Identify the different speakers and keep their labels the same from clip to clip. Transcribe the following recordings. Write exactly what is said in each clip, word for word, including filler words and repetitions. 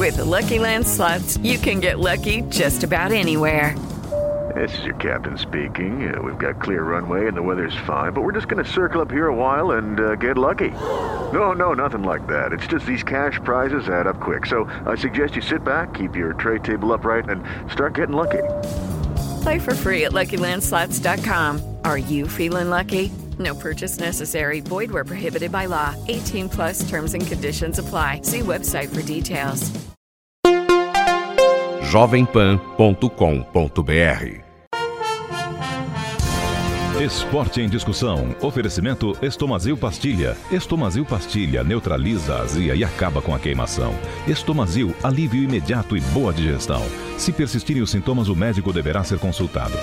Speaker 1: With the Lucky Land Slots, you can get lucky just about anywhere.
Speaker 2: This is your captain speaking. Uh, we've got clear runway and the weather's fine, but we're just going to circle up here a while and uh, get lucky. No, no, nothing like that. It's just these cash prizes add up quick. So I suggest you sit back, keep your tray table upright, and start getting lucky.
Speaker 1: Play for free at Lucky Land Slots dot com. Are you feeling lucky? No purchase necessary. Void where prohibited by law. eighteen plus terms and conditions apply. See website for details.
Speaker 3: jovem pan ponto com ponto b r.
Speaker 4: Esporte em discussão. Oferecimento Estomazil Pastilha. Estomazil Pastilha neutraliza a azia e acaba com a queimação. Estomazil, alívio imediato e boa digestão. Se persistirem os sintomas, o médico deverá ser consultado.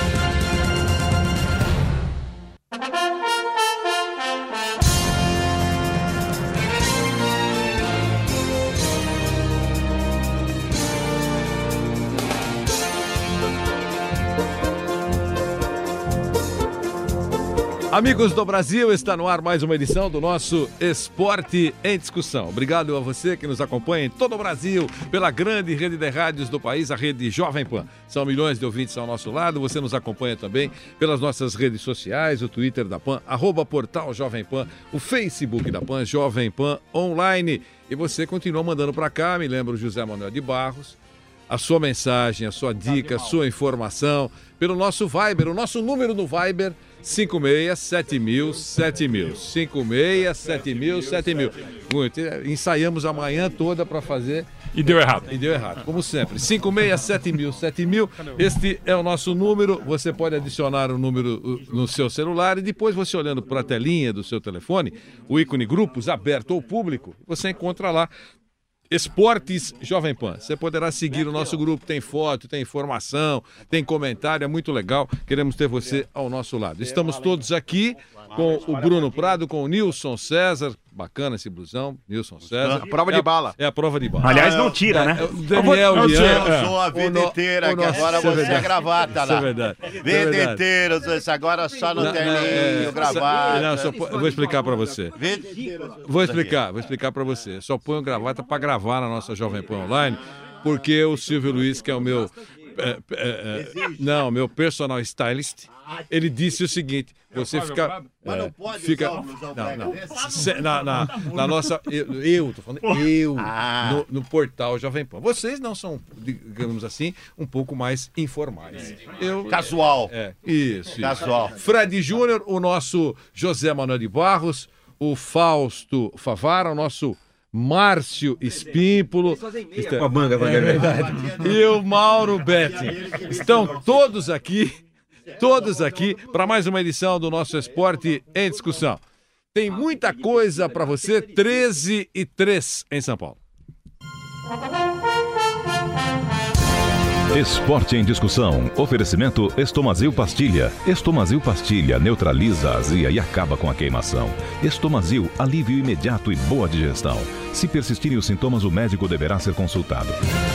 Speaker 5: Amigos do Brasil, está no ar mais uma edição do nosso Esporte em Discussão. Obrigado a você que nos acompanha em todo o Brasil, pela grande rede de rádios do país, a rede Jovem Pan. São milhões de ouvintes ao nosso lado. Você nos acompanha também pelas nossas redes sociais, o Twitter da Pan, arroba portal Jovem Pan, o Facebook da Pan, Jovem Pan Online. E você continua mandando para cá, me lembro José Manuel de Barros, a sua mensagem, a sua dica, a sua informação, pelo nosso Viber, o nosso número no Viber, cinco seis sete mil, sete mil. cinco seis sete mil, sete mil. Muito. Ensaiamos a manhã toda para fazer.
Speaker 6: E deu errado.
Speaker 5: E deu errado, como sempre. cinco seis sete mil, sete mil. Este é o nosso número. Você pode adicionar o número no seu celular e depois você olhando para a telinha do seu telefone, o ícone grupos aberto ao público, você encontra lá Esportes Jovem Pan. Você poderá seguir o nosso grupo, tem foto, tem informação, tem comentário, é muito legal. Queremos ter você ao nosso lado. Estamos todos aqui com o Bruno Prado, com o Nilson César. Bacana esse blusão, Nilson César.
Speaker 7: A prova
Speaker 5: é
Speaker 7: de
Speaker 5: a,
Speaker 7: bala.
Speaker 5: É a prova de bala.
Speaker 6: Aliás, não tira,
Speaker 5: é,
Speaker 6: né?
Speaker 5: É, o Daniel
Speaker 7: eu,
Speaker 5: Lian.
Speaker 7: eu usou a vida
Speaker 5: no,
Speaker 7: inteira, que agora
Speaker 5: isso é
Speaker 7: você é,
Speaker 5: verdade.
Speaker 7: gravata lá.
Speaker 5: Isso é verdade.
Speaker 7: Vida inteira, isso agora só não, não tem nem
Speaker 5: é,
Speaker 7: gravata.
Speaker 5: Não, só, eu vou explicar pra você. Vou explicar, vou explicar pra você. Só ponho gravata pra gravar na nossa Jovem Pan Online, porque o Silvio Luiz, que é o meu... É, é, é, não, meu personal stylist, ele disse o seguinte: você fica.
Speaker 7: Mas não pode
Speaker 5: fica,
Speaker 7: usar o
Speaker 5: não, não. Se, na, na, na nossa. Eu, eu tô falando, eu,
Speaker 7: ah.
Speaker 5: no, no portal Jovem Pan. Vocês não são, digamos assim, um pouco mais informais. Eu,
Speaker 7: Casual.
Speaker 5: É, isso.
Speaker 7: Casual.
Speaker 5: Isso. Fred Júnior, o nosso José Manuel de Barros, o Fausto Favara, o nosso Márcio Espímpolo,
Speaker 6: com a manga,
Speaker 5: é verdade. E o Mauro Betti. Estão todos aqui, todos aqui, para mais uma edição do nosso Esporte em Discussão. Tem muita coisa para você, treze e três em São Paulo.
Speaker 4: Esporte em discussão. Oferecimento Estomazil Pastilha. Estomazil Pastilha neutraliza a azia e acaba com a queimação. Estomazil, alívio imediato e boa digestão. Se persistirem os sintomas, o médico deverá ser consultado.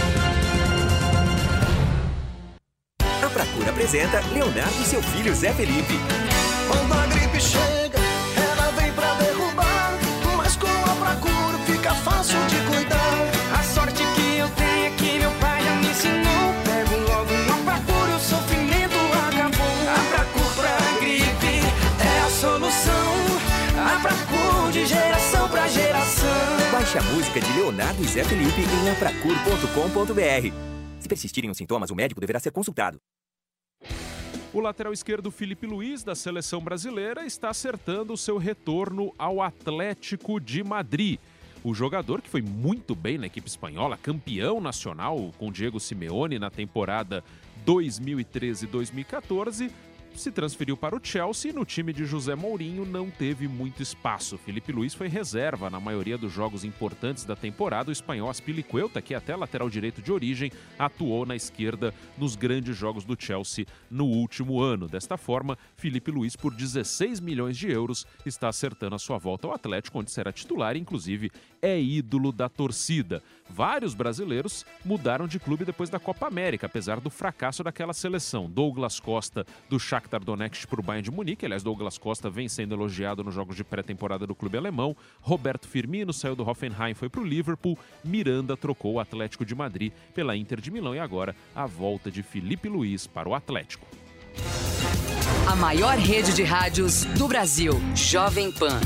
Speaker 8: A Procura apresenta Leonardo e seu filho Zé Felipe.
Speaker 9: Quando a gripe chega, ela vem pra derrubar, mas com a Procura fica fácil de cuidar. A sorte que eu tenho é que meu pai já me ensinou. A Procur de geração pra geração.
Speaker 8: Baixe a música de Leonardo e Zé Felipe em apracur ponto com ponto b r. Se persistirem os sintomas, o médico deverá ser consultado.
Speaker 10: O lateral esquerdo Filipe Luiz, da seleção brasileira, está acertando o seu retorno ao Atlético de Madrid. O jogador, que foi muito bem na equipe espanhola, campeão nacional com Diego Simeone na temporada dois mil e treze dois mil e quatorze, se transferiu para o Chelsea e no time de José Mourinho não teve muito espaço. Filipe Luiz foi reserva na maioria dos jogos importantes da temporada. O espanhol Azpilicueta, que é até lateral direito de origem, atuou na esquerda nos grandes jogos do Chelsea no último ano. Desta forma, Filipe Luiz, por dezesseis milhões de euros, está acertando a sua volta ao Atlético, onde será titular e, inclusive, é ídolo da torcida. Vários brasileiros mudaram de clube depois da Copa América, apesar do fracasso daquela seleção. Douglas Costa, do Shakhtar Shakhtar Donetsk para o Bayern de Munique. Aliás, Douglas Costa vem sendo elogiado nos jogos de pré-temporada do clube alemão. Roberto Firmino saiu do Hoffenheim, foi para o Liverpool. Miranda trocou o Atlético de Madrid pela Inter de Milão. E agora a volta de Filipe Luís para o Atlético.
Speaker 6: A maior rede de rádios do Brasil, Jovem Pan.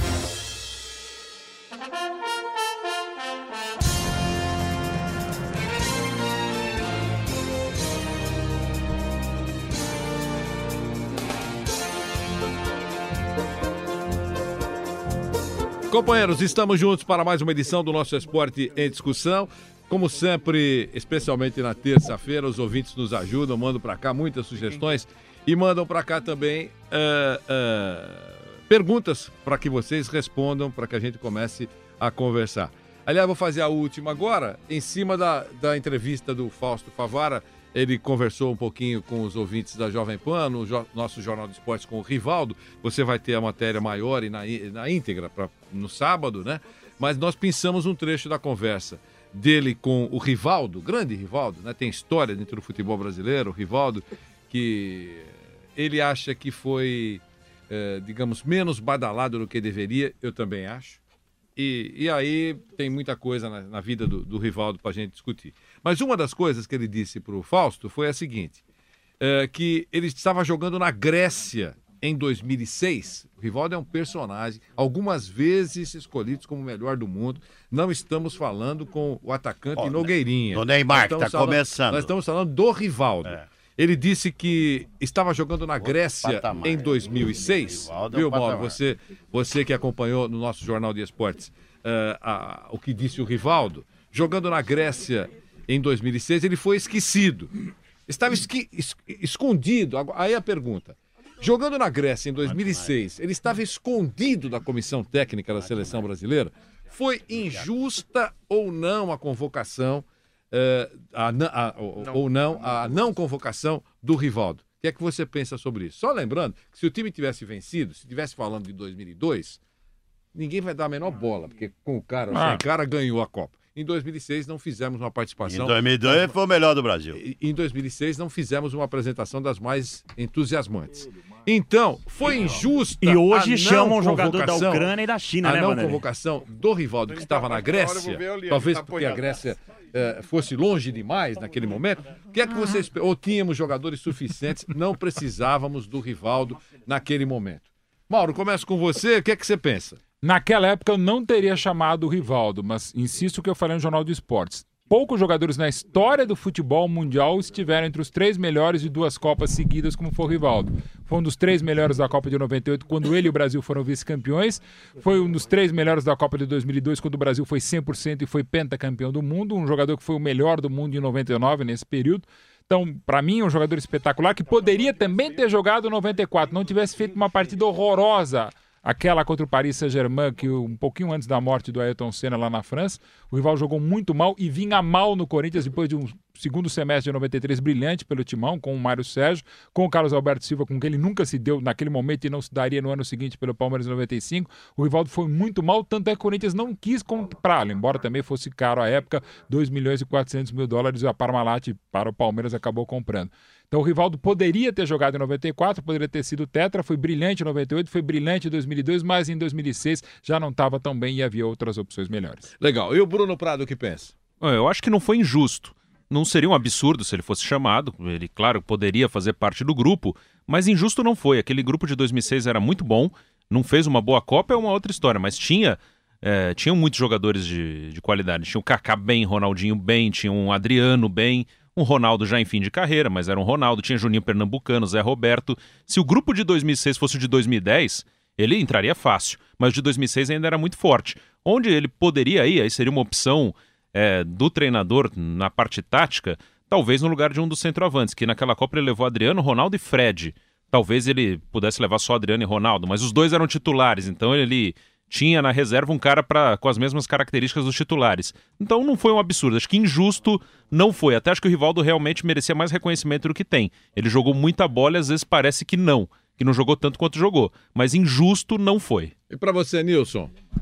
Speaker 5: Companheiros, estamos juntos para mais uma edição do nosso Esporte em Discussão. Como sempre, especialmente na terça-feira, os ouvintes nos ajudam, mandam para cá muitas sugestões e mandam para cá também uh, uh, perguntas para que vocês respondam, para que a gente comece a conversar. Aliás, vou fazer a última agora, em cima da, da entrevista do Fausto Favara. Ele conversou um pouquinho com os ouvintes da Jovem Pan, no jo- nosso Jornal de Esportes com o Rivaldo. Você vai ter a matéria maior e na, na íntegra pra, no sábado, né? Mas nós pensamos um trecho da conversa dele com o Rivaldo, grande Rivaldo, né? Tem história dentro do futebol brasileiro, o Rivaldo, que ele acha que foi, eh, digamos, menos badalado do que deveria, eu também acho. E, e aí tem muita coisa na, na vida do, do Rivaldo para a gente discutir. Mas uma das coisas que ele disse para o Fausto foi a seguinte, é, que ele estava jogando na Grécia em dois mil e seis. O Rivaldo é um personagem, algumas vezes escolhido como o melhor do mundo. Não estamos falando com o atacante
Speaker 7: oh,
Speaker 5: Nogueirinha.
Speaker 7: O Neymar, que está começando.
Speaker 5: Nós estamos falando do Rivaldo. É. Ele disse que estava jogando na Grécia patamar, em dois mil e seis. Viu, Mauro? Você, você que acompanhou no nosso Jornal de Esportes uh, a, o que disse o Rivaldo. Jogando na Grécia em dois mil e seis, ele foi esquecido. Estava esqui, es, escondido. Aí a pergunta. Jogando na Grécia em dois mil e seis, ele estava escondido da comissão técnica da seleção brasileira? Foi injusta ou não a convocação? Uh, a, a, ou, não. ou não, a não convocação do Rivaldo. O que é que você pensa sobre isso? Só lembrando que se o time tivesse vencido, se tivesse falando de dois mil e dois, ninguém vai dar a menor bola, porque com o cara, ah. o cara ganhou a Copa. Em dois mil e seis não fizemos uma participação...
Speaker 7: Em dois mil e dois foi o melhor do Brasil.
Speaker 5: Em dois mil e seis não fizemos uma apresentação das mais entusiasmantes. Então, foi injusta
Speaker 11: e hoje chamam um jogador da Ucrânia e da China,
Speaker 5: a
Speaker 11: né,
Speaker 5: não
Speaker 11: Vanderlei?
Speaker 5: convocação do Rivaldo, que estava na Grécia, talvez porque a Grécia eh, fosse longe demais naquele momento. O que é que vocês... Ou tínhamos jogadores suficientes, não precisávamos do Rivaldo naquele momento. Mauro, começo com você, o que é que você pensa?
Speaker 12: Naquela época eu não teria chamado o Rivaldo, mas insisto o que eu falei no Jornal de Esportes. Poucos jogadores na história do futebol mundial estiveram entre os três melhores de duas Copas seguidas, como foi o Rivaldo. Foi um dos três melhores da Copa de noventa e oito, quando ele e o Brasil foram vice-campeões. Foi um dos três melhores da Copa de dois mil e dois, quando o Brasil foi cem por cento e foi pentacampeão do mundo. Um jogador que foi o melhor do mundo em noventa e nove, nesse período. Então, para mim, é um jogador espetacular que poderia também ter jogado em noventa e quatro. Não tivesse feito uma partida horrorosa. Aquela contra o Paris Saint-Germain, que um pouquinho antes da morte do Ayrton Senna lá na França, o Rivaldo jogou muito mal e vinha mal no Corinthians depois de um segundo semestre de noventa e três brilhante pelo Timão, com o Mário Sérgio, com o Carlos Alberto Silva, com quem ele nunca se deu naquele momento e não se daria no ano seguinte pelo Palmeiras em noventa e cinco. O Rivaldo foi muito mal, tanto é que o Corinthians não quis comprá-lo, embora também fosse caro à época, dois milhões e quatrocentos mil dólares, e a Parmalat para o Palmeiras acabou comprando. Então o Rivaldo poderia ter jogado em noventa e quatro, poderia ter sido tetra, foi brilhante em noventa e oito, foi brilhante em dois mil e dois, mas em dois mil e seis já não estava tão bem e havia outras opções melhores.
Speaker 5: Legal. E o Bruno Prado, o que pensa?
Speaker 10: Eu acho que não foi injusto. Não seria um absurdo se ele fosse chamado. Ele, claro, poderia fazer parte do grupo, mas injusto não foi. Aquele grupo de dois mil e seis era muito bom, não fez uma boa Copa, é uma outra história, mas tinha... É, tinham muitos jogadores de, de qualidade. Tinha o Kaká bem, Ronaldinho bem, tinha um Adriano bem, um Ronaldo já em fim de carreira, mas era um Ronaldo, tinha Juninho Pernambucano, Zé Roberto. Se o grupo de dois mil e seis fosse o de dois mil e dez, ele entraria fácil, mas o de dois mil e seis ainda era muito forte. Onde ele poderia ir, aí seria uma opção é, do treinador na parte tática, talvez no lugar de um dos centroavantes, que naquela Copa ele levou Adriano, Ronaldo e Fred. Talvez ele pudesse levar só Adriano e Ronaldo, mas os dois eram titulares, então ele... tinha na reserva um cara pra, com as mesmas características dos titulares. Então não foi um absurdo. Acho que injusto não foi. Até acho que o Rivaldo realmente merecia mais reconhecimento do que tem. Ele jogou muita bola e às vezes parece que não. Que não jogou tanto quanto jogou. Mas injusto não foi.
Speaker 5: E pra você, Nilson?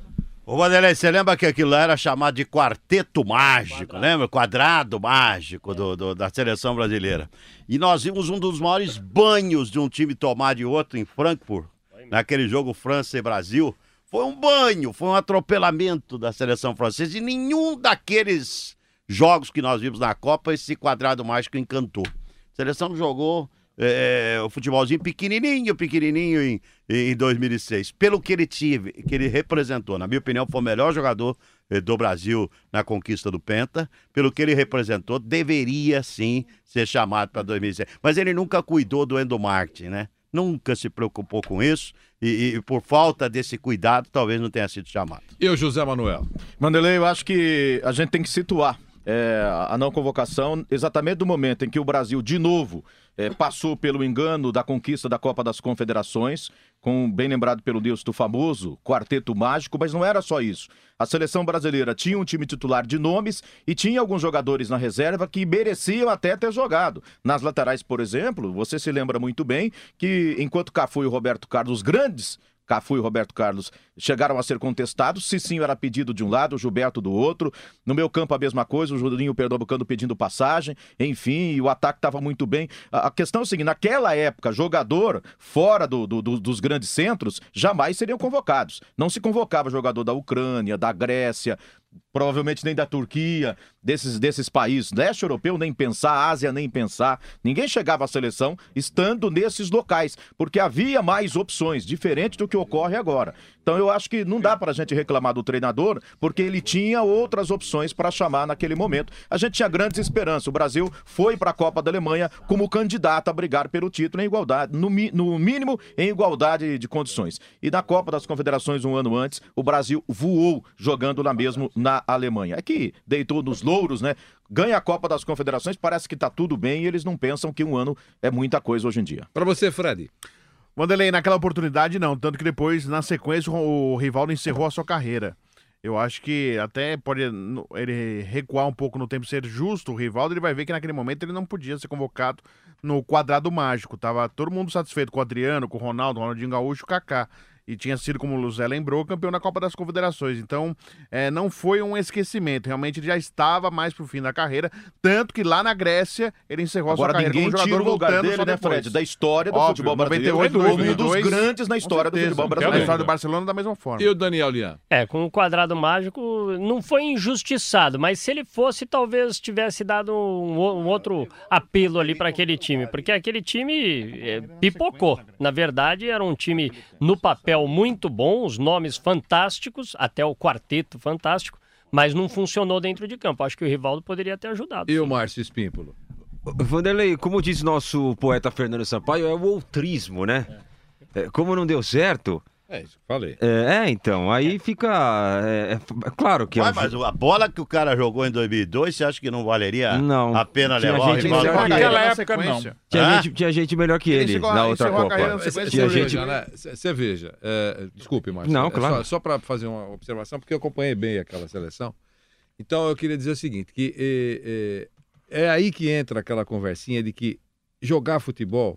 Speaker 7: Ô, Vanderlei, você lembra que aquilo lá era chamado de quarteto mágico, quadrado. lembra? Quadrado mágico do, do, da seleção brasileira. E nós vimos um dos maiores banhos de um time tomar de outro em Frankfurt, naquele jogo França e Brasil. Foi um banho, foi um atropelamento da seleção francesa e nenhum daqueles jogos que nós vimos na Copa esse quadrado mágico encantou. A seleção jogou é, o futebolzinho pequenininho, pequenininho em, em dois mil e seis. Pelo que ele tive, que ele representou, na minha opinião, foi o melhor jogador eh, do Brasil na conquista do Penta. Pelo que ele representou, deveria sim ser chamado para dois mil e seis. Mas ele nunca cuidou do endomarketing, né? Nunca se preocupou com isso e, e por falta desse cuidado, talvez não tenha sido chamado.
Speaker 5: E o José Manuel?
Speaker 13: Vanderlei, eu acho que a gente tem que situar É, a não convocação exatamente do momento em que o Brasil, de novo, é, passou pelo engano da conquista da Copa das Confederações, com, bem lembrado pelo Deus do famoso quarteto mágico, mas não era só isso. A seleção brasileira tinha um time titular de nomes e tinha alguns jogadores na reserva que mereciam até ter jogado. Nas laterais, por exemplo, você se lembra muito bem que enquanto Cafu e Roberto Carlos, os grandes Cafu e Roberto Carlos chegaram a ser contestados. Cicinho era pedido de um lado, o Gilberto do outro. No meu campo a mesma coisa, o Julinho Pernambucano pedindo passagem. Enfim, e o ataque estava muito bem. A questão é o seguinte, naquela época, jogador fora do, do, do, dos grandes centros jamais seriam convocados. Não se convocava jogador da Ucrânia, da Grécia, provavelmente nem da Turquia, desses, desses países, leste europeu nem pensar, Ásia nem pensar, ninguém chegava à seleção estando nesses locais, porque havia mais opções, diferente do que ocorre agora. Então eu acho que não dá para a gente reclamar do treinador, porque ele tinha outras opções para chamar naquele momento. A gente tinha grandes esperanças, o Brasil foi para a Copa da Alemanha como candidato a brigar pelo título em igualdade, no, no mínimo em igualdade de condições. E na Copa das Confederações um ano antes, o Brasil voou jogando lá mesmo na Alemanha. É que deitou nos louros, né? Ganha a Copa das Confederações, parece que tá tudo bem e eles não pensam que um ano é muita coisa hoje em dia.
Speaker 5: Para você, Fred.
Speaker 14: Vanderlei, naquela oportunidade não, tanto que depois, na sequência, o Rivaldo encerrou a sua carreira. Eu acho que até pode ele recuar um pouco no tempo, ser justo, o Rivaldo, ele vai ver que naquele momento ele não podia ser convocado no quadrado mágico. Tava todo mundo satisfeito com o Adriano, com o Ronaldo, o Ronaldinho Gaúcho, o Kaká. E tinha sido, como o Luzé lembrou, campeão da Copa das Confederações. Então, é, não foi um esquecimento. Realmente, ele já estava mais pro fim da carreira. Tanto que lá na Grécia, ele encerrou
Speaker 13: Agora,
Speaker 14: a sua carreira
Speaker 13: como jogador
Speaker 14: tira o lugar
Speaker 13: voltando dele, né, Fred? Da história do Óbvio, futebol brasileiro. noventa e oito, um dos grandes na história do futebol brasileiro.
Speaker 14: Na história do Barcelona, da mesma forma.
Speaker 5: E o Daniel Lian?
Speaker 15: É, com o quadrado mágico, não foi injustiçado. Mas se ele fosse, talvez tivesse dado um, um outro apelo ali para aquele time. Porque aquele time é, pipocou. Na verdade, era um time, no papel, muito bom. Os nomes fantásticos, até o quarteto fantástico, mas não funcionou dentro de campo. Acho que o Rivaldo poderia ter ajudado.
Speaker 5: E sim. O Márcio Espímpolo?
Speaker 16: Vanderlei, como diz nosso poeta Fernando Sampaio, é o outrismo, né? É. É, como não deu certo...
Speaker 5: É isso que falei.
Speaker 16: É, é, então, aí fica... É, é claro que...
Speaker 7: Ué, mas a bola que o cara jogou em dois mil e dois, você acha que não valeria
Speaker 16: não,
Speaker 7: a pena levar o
Speaker 16: rival?
Speaker 12: Naquela época, não.
Speaker 16: Tinha, ah? gente, tinha gente melhor que ele, ele na outra Copa.
Speaker 5: Você veja, né? Você veja. É, desculpe, Márcio.
Speaker 16: Não, claro.
Speaker 5: É só, só para fazer uma observação, porque eu acompanhei bem aquela seleção. Então, eu queria dizer o seguinte, que é, é, é aí que entra aquela conversinha de que jogar futebol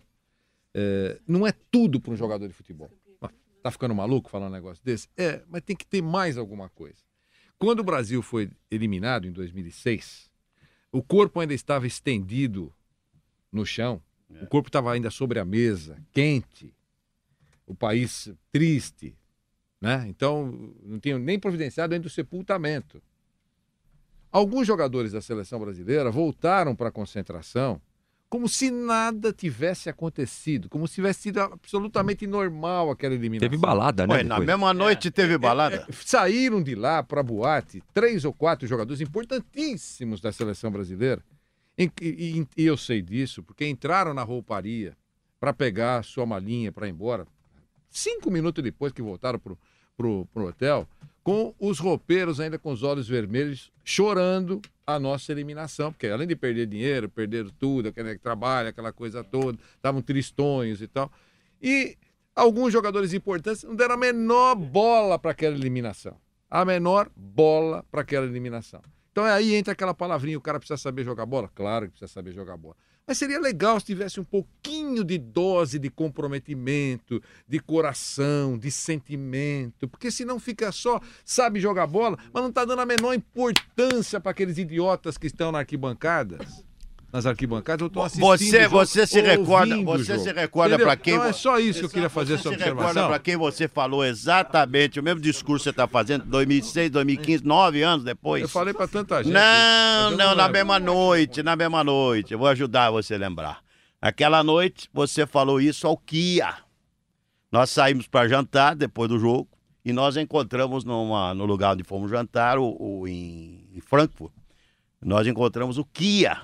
Speaker 5: é, não é tudo para um jogador de futebol. Tá ficando maluco falando um negócio desse? É, mas tem que ter mais alguma coisa. Quando o Brasil foi eliminado em dois mil e seis, o corpo ainda estava estendido no chão, é. O corpo estava ainda sobre a mesa, quente, o país triste, né? Então não tinham nem providenciado ainda o sepultamento. Alguns jogadores da seleção brasileira voltaram para a concentração como se nada tivesse acontecido, como se tivesse sido absolutamente normal aquela eliminação.
Speaker 16: Teve balada, né?
Speaker 7: Ué, na mesma noite é, teve balada?
Speaker 5: É, é, saíram de lá para a boate três ou quatro jogadores importantíssimos da seleção brasileira. E, e, e eu sei disso, porque entraram na rouparia para pegar a sua malinha para ir embora. Cinco minutos depois que voltaram pro, pro, pro hotel, com os roupeiros ainda com os olhos vermelhos, chorando a nossa eliminação, porque além de perder dinheiro, perderam tudo, aquele trabalho, aquela coisa toda, estavam tristonhos e tal. E alguns jogadores importantes não deram a menor bola para aquela eliminação. A menor bola para aquela eliminação. Então aí entra aquela palavrinha, o cara precisa saber jogar bola? Claro que precisa saber jogar bola. Mas seria legal se tivesse um pouquinho de dose de comprometimento, de coração, de sentimento, porque senão fica só, sabe jogar bola, mas não está dando a menor importância para aqueles idiotas que estão nas arquibancadas. Nas arquibancadas, eu estou assistindo
Speaker 7: Você,
Speaker 5: jogo,
Speaker 7: você se recorda,
Speaker 5: ouvindo o
Speaker 7: você
Speaker 5: jogo.
Speaker 7: se recorda
Speaker 5: Entendeu?
Speaker 7: para quem?
Speaker 5: Então é só isso que eu queria fazer essa
Speaker 7: Você se
Speaker 5: observação.
Speaker 7: recorda para quem você falou exatamente o mesmo discurso que você está fazendo em dois mil e seis, dois mil e quinze, nove anos depois?
Speaker 5: Eu falei para tanta gente.
Speaker 7: Não,
Speaker 5: não
Speaker 7: não, na
Speaker 5: lembro.
Speaker 7: mesma noite, na mesma noite. Eu vou ajudar você a lembrar. Aquela noite você falou isso ao Kia. Nós saímos para jantar depois do jogo e nós encontramos numa, no lugar onde fomos jantar, o, o, em, em Frankfurt, nós encontramos o Kia.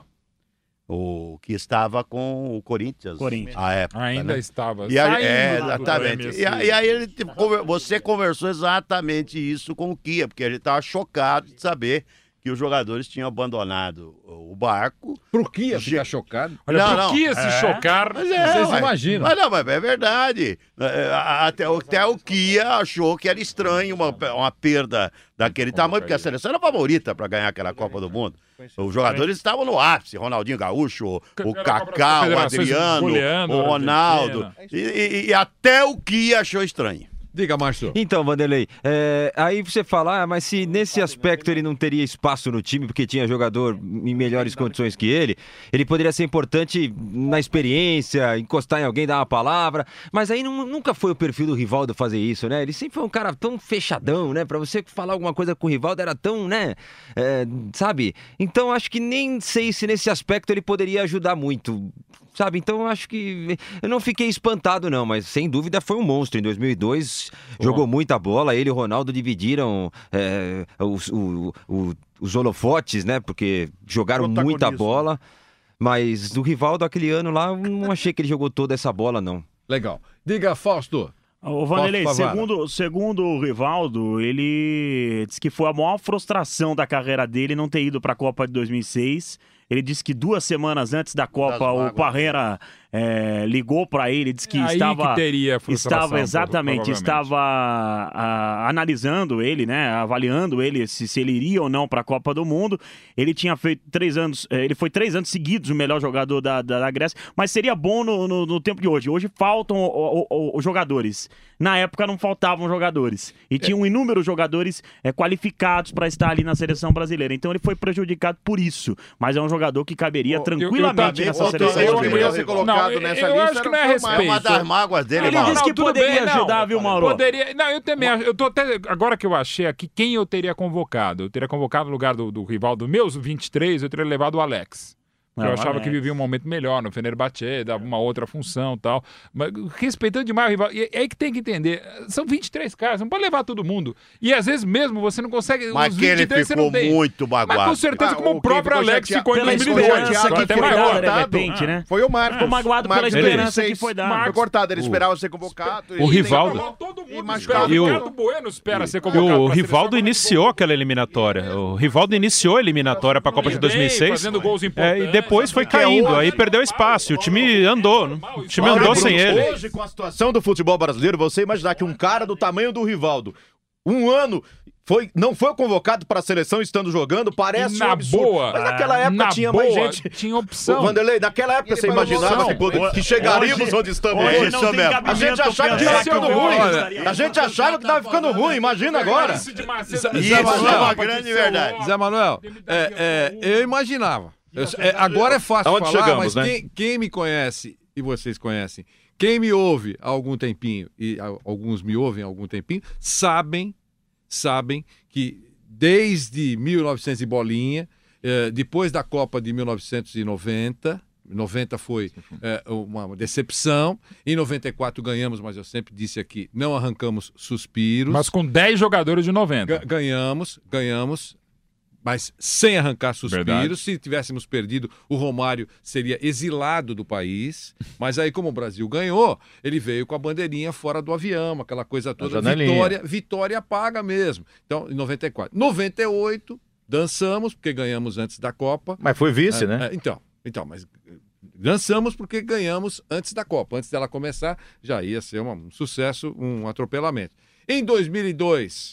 Speaker 7: O que estava com o Corinthians,
Speaker 12: Corinthians.
Speaker 7: à época.
Speaker 12: Ainda
Speaker 7: né?
Speaker 12: estava.
Speaker 7: E aí,
Speaker 12: Saindo
Speaker 7: é,
Speaker 12: do- do
Speaker 7: exatamente.
Speaker 12: M S.
Speaker 7: E, a- e aí ele, tipo, conver- você conversou exatamente isso com o Kia, porque ele estava chocado de saber que os jogadores tinham abandonado o barco.
Speaker 5: Pro Kia ficar chocado?
Speaker 12: Olha, pro Kia se chocar,
Speaker 7: Mas é,
Speaker 12: vocês
Speaker 7: mas-
Speaker 12: imaginam.
Speaker 7: Mas não, mas é verdade. É, Até, o- até o Kia achou que era estranho uma, uma perda daquele tamanho, porque a seleção era favorita para ganhar aquela Copa do Mundo. Os jogadores estavam no ápice, Ronaldinho Gaúcho, o
Speaker 12: Era a
Speaker 7: Kaká,
Speaker 12: Copa das
Speaker 7: o
Speaker 12: Confederações,
Speaker 7: Adriano,
Speaker 12: goleando
Speaker 7: o
Speaker 12: a
Speaker 7: Ronaldo.
Speaker 12: Argentina.
Speaker 7: E, e- e até o Kia achou estranho.
Speaker 5: Diga, Márcio.
Speaker 16: Então, Vanderlei, é, aí você fala, ah, mas se nesse aspecto ele não teria espaço no time, porque tinha jogador em melhores condições que ele, ele poderia ser importante na experiência, encostar em alguém, dar uma palavra, mas aí não- nunca foi o perfil do Rivaldo fazer isso, né? Ele sempre foi um cara tão fechadão, né? Pra você falar alguma coisa com o Rivaldo era tão, né? É, sabe? Então acho que nem sei se nesse aspecto ele poderia ajudar muito. Sabe, então eu acho que eu não fiquei espantado não, mas sem dúvida foi um monstro. Em dois mil e dois jogou muita bola, ele e o Ronaldo dividiram é, os, o- o- os holofotes, né, porque jogaram muita bola, mas do Rivaldo aquele ano lá, eu não achei que ele jogou toda essa bola não.
Speaker 5: Legal. Diga, Fausto.
Speaker 11: Ô, Vanderlei,
Speaker 5: Fausto Favara.
Speaker 11: segundo, segundo o Rivaldo, ele disse que foi a maior frustração da carreira dele não ter ido para a Copa de dois mil e seis. Ele disse que duas semanas antes da Copa, o Parreira é, ligou para ele, disse que
Speaker 12: É aí
Speaker 11: estava,
Speaker 12: que teria frustração,
Speaker 11: estava exatamente,
Speaker 12: provavelmente.
Speaker 11: estava a, analisando ele, né, avaliando ele se, se ele iria ou não para a Copa do Mundo. Ele tinha feito três anos, eh, ele foi três anos seguidos o melhor jogador da, da, da Grécia, mas seria bom no, no, no tempo de hoje. Hoje faltam o- o- o- os jogadores. Na época não faltavam jogadores e tinham inúmeros jogadores eh, qualificados para estar ali na seleção brasileira. Então ele foi prejudicado por isso, mas é um jogador que caberia tranquilamente nessa
Speaker 14: eu-
Speaker 11: seleção
Speaker 14: eu-
Speaker 11: brasileira.
Speaker 14: eu- ser colocado
Speaker 12: Não,
Speaker 14: nessa
Speaker 12: eu
Speaker 14: lista
Speaker 12: acho que
Speaker 14: era
Speaker 12: não é
Speaker 14: o Mauro.
Speaker 12: respeito.
Speaker 7: É uma das mágoas dele,
Speaker 11: Ele
Speaker 7: Mauro.
Speaker 11: disse que
Speaker 12: tudo
Speaker 11: poderia
Speaker 12: bem,
Speaker 11: ajudar,
Speaker 12: não.
Speaker 11: viu, Mauro?
Speaker 12: Poderia. Não, eu também acho. Eu tô até. Agora que eu achei aqui, quem eu teria convocado? Eu teria convocado no lugar do, do Rivaldo, meus vinte e três, eu teria levado o Alex.
Speaker 11: Não,
Speaker 12: eu achava
Speaker 11: Alex.
Speaker 12: que vivia um momento melhor no Fenerbahçe, dava uma outra função e tal. Mas respeitando demais o rival. E é aí que tem que entender. São vinte e três caras, não pode levar todo mundo. E às vezes mesmo você não consegue.
Speaker 7: Mas
Speaker 12: os
Speaker 7: que ele
Speaker 12: vinte e três você
Speaker 7: ficou
Speaker 12: não tem.
Speaker 7: muito magoado.
Speaker 12: Mas com certeza,
Speaker 14: Ah,
Speaker 12: como
Speaker 14: o
Speaker 12: o próprio
Speaker 14: quem ficou
Speaker 12: Alex
Speaker 14: chateado-
Speaker 12: ficou em
Speaker 11: pela
Speaker 12: dois mil e dois.
Speaker 11: esperança que
Speaker 12: Até
Speaker 11: foi
Speaker 12: maior.
Speaker 11: dada, de repente, né?
Speaker 14: Foi o Marcos.
Speaker 11: Ficou magoado pela
Speaker 14: Marcos
Speaker 11: esperança
Speaker 14: ele-
Speaker 11: que foi dada.
Speaker 14: Foi cortado, ele
Speaker 17: O-
Speaker 14: esperava ser convocado.
Speaker 17: o Rivaldo-
Speaker 12: Todo mundo
Speaker 14: E
Speaker 12: espera.
Speaker 14: machucado.
Speaker 17: E o-
Speaker 12: Ricardo Bueno espera ser
Speaker 17: E
Speaker 12: convocado
Speaker 17: o
Speaker 12: pra
Speaker 17: Rivaldo
Speaker 12: seleção.
Speaker 17: iniciou aquela eliminatória. O Rivaldo iniciou a eliminatória para a Copa de
Speaker 12: Bem,
Speaker 17: dois mil e seis.
Speaker 12: fazendo gols
Speaker 17: É,
Speaker 12: importantes.
Speaker 17: e depois foi caindo, aí perdeu espaço. E o time andou. O time
Speaker 13: Olha,
Speaker 17: andou
Speaker 13: Bruno,
Speaker 17: sem ele.
Speaker 13: Hoje, com a situação do futebol brasileiro, você imaginar que um cara do tamanho do Rivaldo, um ano, foi, não foi convocado para a seleção estando jogando, parece
Speaker 12: E na
Speaker 13: um absurdo.
Speaker 12: boa,
Speaker 13: Mas naquela época
Speaker 12: na
Speaker 13: tinha mais
Speaker 12: boa,
Speaker 13: gente.
Speaker 12: tinha opção.
Speaker 13: Ô, Vanderlei, naquela época você imaginava que, pod- que chegaríamos
Speaker 11: Hoje-
Speaker 13: onde estamos
Speaker 11: hoje
Speaker 13: hoje?
Speaker 11: não tem
Speaker 13: mesmo. A
Speaker 11: cabimento
Speaker 13: gente achava que
Speaker 11: pensar
Speaker 13: estava
Speaker 11: que
Speaker 13: ficando
Speaker 11: o
Speaker 13: ruim.
Speaker 11: Olha,
Speaker 13: A gente achava que estava ficando ruim, imagina agora.
Speaker 12: Isso de Marcelo-
Speaker 7: Isso
Speaker 5: Zé
Speaker 7: é
Speaker 5: Manuel,
Speaker 7: uma grande verdade.
Speaker 5: Zé Manuel, é, é, eu imaginava. Eu- é, agora é fácil
Speaker 13: Aonde
Speaker 5: falar,
Speaker 13: chegamos,
Speaker 5: mas
Speaker 13: né?
Speaker 5: quem, quem me conhece, e vocês conhecem, quem me ouve há algum tempinho, e a- alguns me ouvem há algum tempinho, sabem, sabem que desde mil e novecentos e bolinha, eh, depois da Copa de mil novecentos e noventa, noventa foi eh, uma decepção, em noventa e quatro ganhamos, mas eu sempre disse aqui, não arrancamos suspiros.
Speaker 12: Mas com dez jogadores de noventa.
Speaker 5: Ga- ganhamos, ganhamos, mas sem arrancar suspiros.
Speaker 12: Verdade.
Speaker 5: Se tivéssemos perdido, o Romário seria exilado do país. Mas aí, como o Brasil ganhou, ele veio com a bandeirinha fora do avião, aquela coisa toda.
Speaker 13: janelinha.
Speaker 5: Vitória, vitória paga mesmo. Então, em noventa e quatro. noventa e oito, dançamos, porque ganhamos antes da Copa.
Speaker 13: Mas foi vice,
Speaker 5: É,
Speaker 13: né?
Speaker 5: é, então, então, mas eh, dançamos porque ganhamos antes da Copa. Antes dela começar, já ia ser uma- um sucesso, um atropelamento. Em dois mil e dois,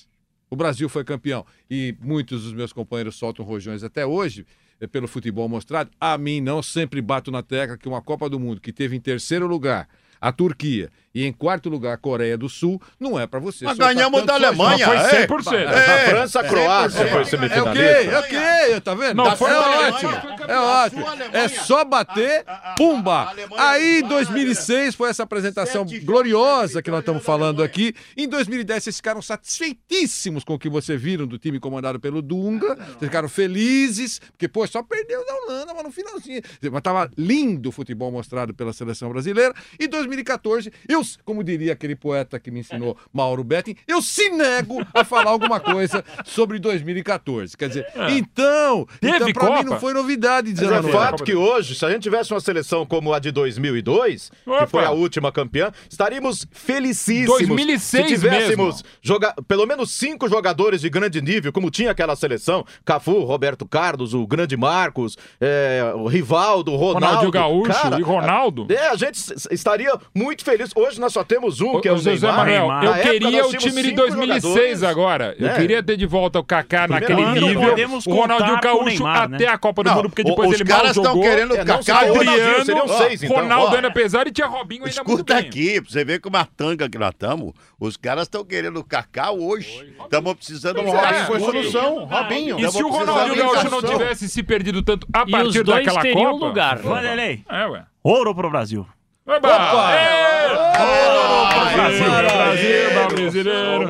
Speaker 5: o Brasil foi campeão e muitos dos meus companheiros soltam rojões até hoje, é, pelo futebol mostrado, a mim não sempre bato na tecla que uma Copa do Mundo que teve em terceiro lugar a Turquia e em quarto lugar a Coreia do Sul, não é pra você.
Speaker 7: Mas ganhamos da Alemanha,
Speaker 5: foi
Speaker 7: é.
Speaker 5: cem por cento.
Speaker 13: É, a França, a Croácia foi semifinalista.
Speaker 5: É o quê? É o quê? Tá vendo?
Speaker 13: Não,
Speaker 5: Tá-
Speaker 13: foi
Speaker 5: é
Speaker 13: a Alemanha.
Speaker 5: ótimo. É ótimo. É só bater, pumba. Aí, em dois mil e seis, foi essa apresentação gloriosa que nós estamos falando aqui. Em dois mil e dez, vocês ficaram satisfeitíssimos com o que vocês viram do time comandado pelo Dunga. Vocês ficaram felizes, porque, pô, só perdeu da Holanda, mas no finalzinho. Mas tava lindo o futebol mostrado pela seleção brasileira. E dois mil e quatorze, eu, como diria aquele poeta que me ensinou, Mauro Betting, eu se nego a falar alguma coisa sobre dois mil e quatorze. Quer dizer,
Speaker 13: É.
Speaker 5: então,
Speaker 13: Teve
Speaker 5: então pra
Speaker 13: Copa?
Speaker 5: mim não foi novidade dizer
Speaker 13: Mas é fato que hoje, se a gente tivesse uma seleção como a de dois mil e dois, que foi a última campeã, estaríamos felicíssimos.
Speaker 12: dois mil e seis
Speaker 13: se tivéssemos
Speaker 12: mesmo.
Speaker 13: joga... pelo menos cinco jogadores de grande nível, como tinha aquela seleção, Cafu, Roberto Carlos, o grande Marcos, é, o Rivaldo, o Ronaldo.
Speaker 12: Ronaldinho Gaúcho
Speaker 13: Cara,
Speaker 12: e Ronaldo.
Speaker 13: É, a gente s- estaria muito feliz. Hoje nós só temos um, que é o
Speaker 12: José
Speaker 13: Neymar.
Speaker 12: Manuel,
Speaker 13: Na
Speaker 12: eu
Speaker 13: época,
Speaker 12: queria
Speaker 13: nós
Speaker 12: o
Speaker 13: tínhamos
Speaker 12: time de
Speaker 13: cinco
Speaker 12: dois mil e seis
Speaker 13: jogadores.
Speaker 12: agora. Eu
Speaker 13: É.
Speaker 12: queria ter de volta o Kaká naquele
Speaker 13: Primeiro,
Speaker 12: nível,
Speaker 13: podemos
Speaker 12: o Ronaldinho
Speaker 13: contar com o
Speaker 12: Gaúcho
Speaker 13: Neymar, né?
Speaker 12: até a Copa do
Speaker 7: Não,
Speaker 12: Mundo, porque
Speaker 7: o-
Speaker 12: depois
Speaker 7: os
Speaker 12: ele mal
Speaker 7: caras tão
Speaker 12: jogou.
Speaker 7: querendo o
Speaker 12: É, não,
Speaker 7: Kaká e o
Speaker 12: Adriano,
Speaker 7: Ronaldinho, seriam seis, então.
Speaker 12: Ronaldo
Speaker 7: Ó.
Speaker 12: ainda pesado e tinha Robinho ainda muito
Speaker 7: Escuta
Speaker 12: bem.
Speaker 7: aqui, pra você ver como a tanga que nós estamos, os caras estão querendo o Kaká hoje. Estamos precisando
Speaker 12: Pois
Speaker 7: um
Speaker 12: é.
Speaker 7: Robinho.
Speaker 12: Foi solução,
Speaker 14: Robinho.
Speaker 12: E se o Ronaldinho Gaúcho não tivesse se perdido tanto a
Speaker 15: E
Speaker 12: partir
Speaker 15: os dois
Speaker 12: daquela
Speaker 15: teriam
Speaker 12: Copa...
Speaker 15: lugar.
Speaker 11: Vanderlei.
Speaker 12: É, ué.
Speaker 11: Ouro pro Brasil.
Speaker 12: Opa! Brasil, Brasil, brasileiro.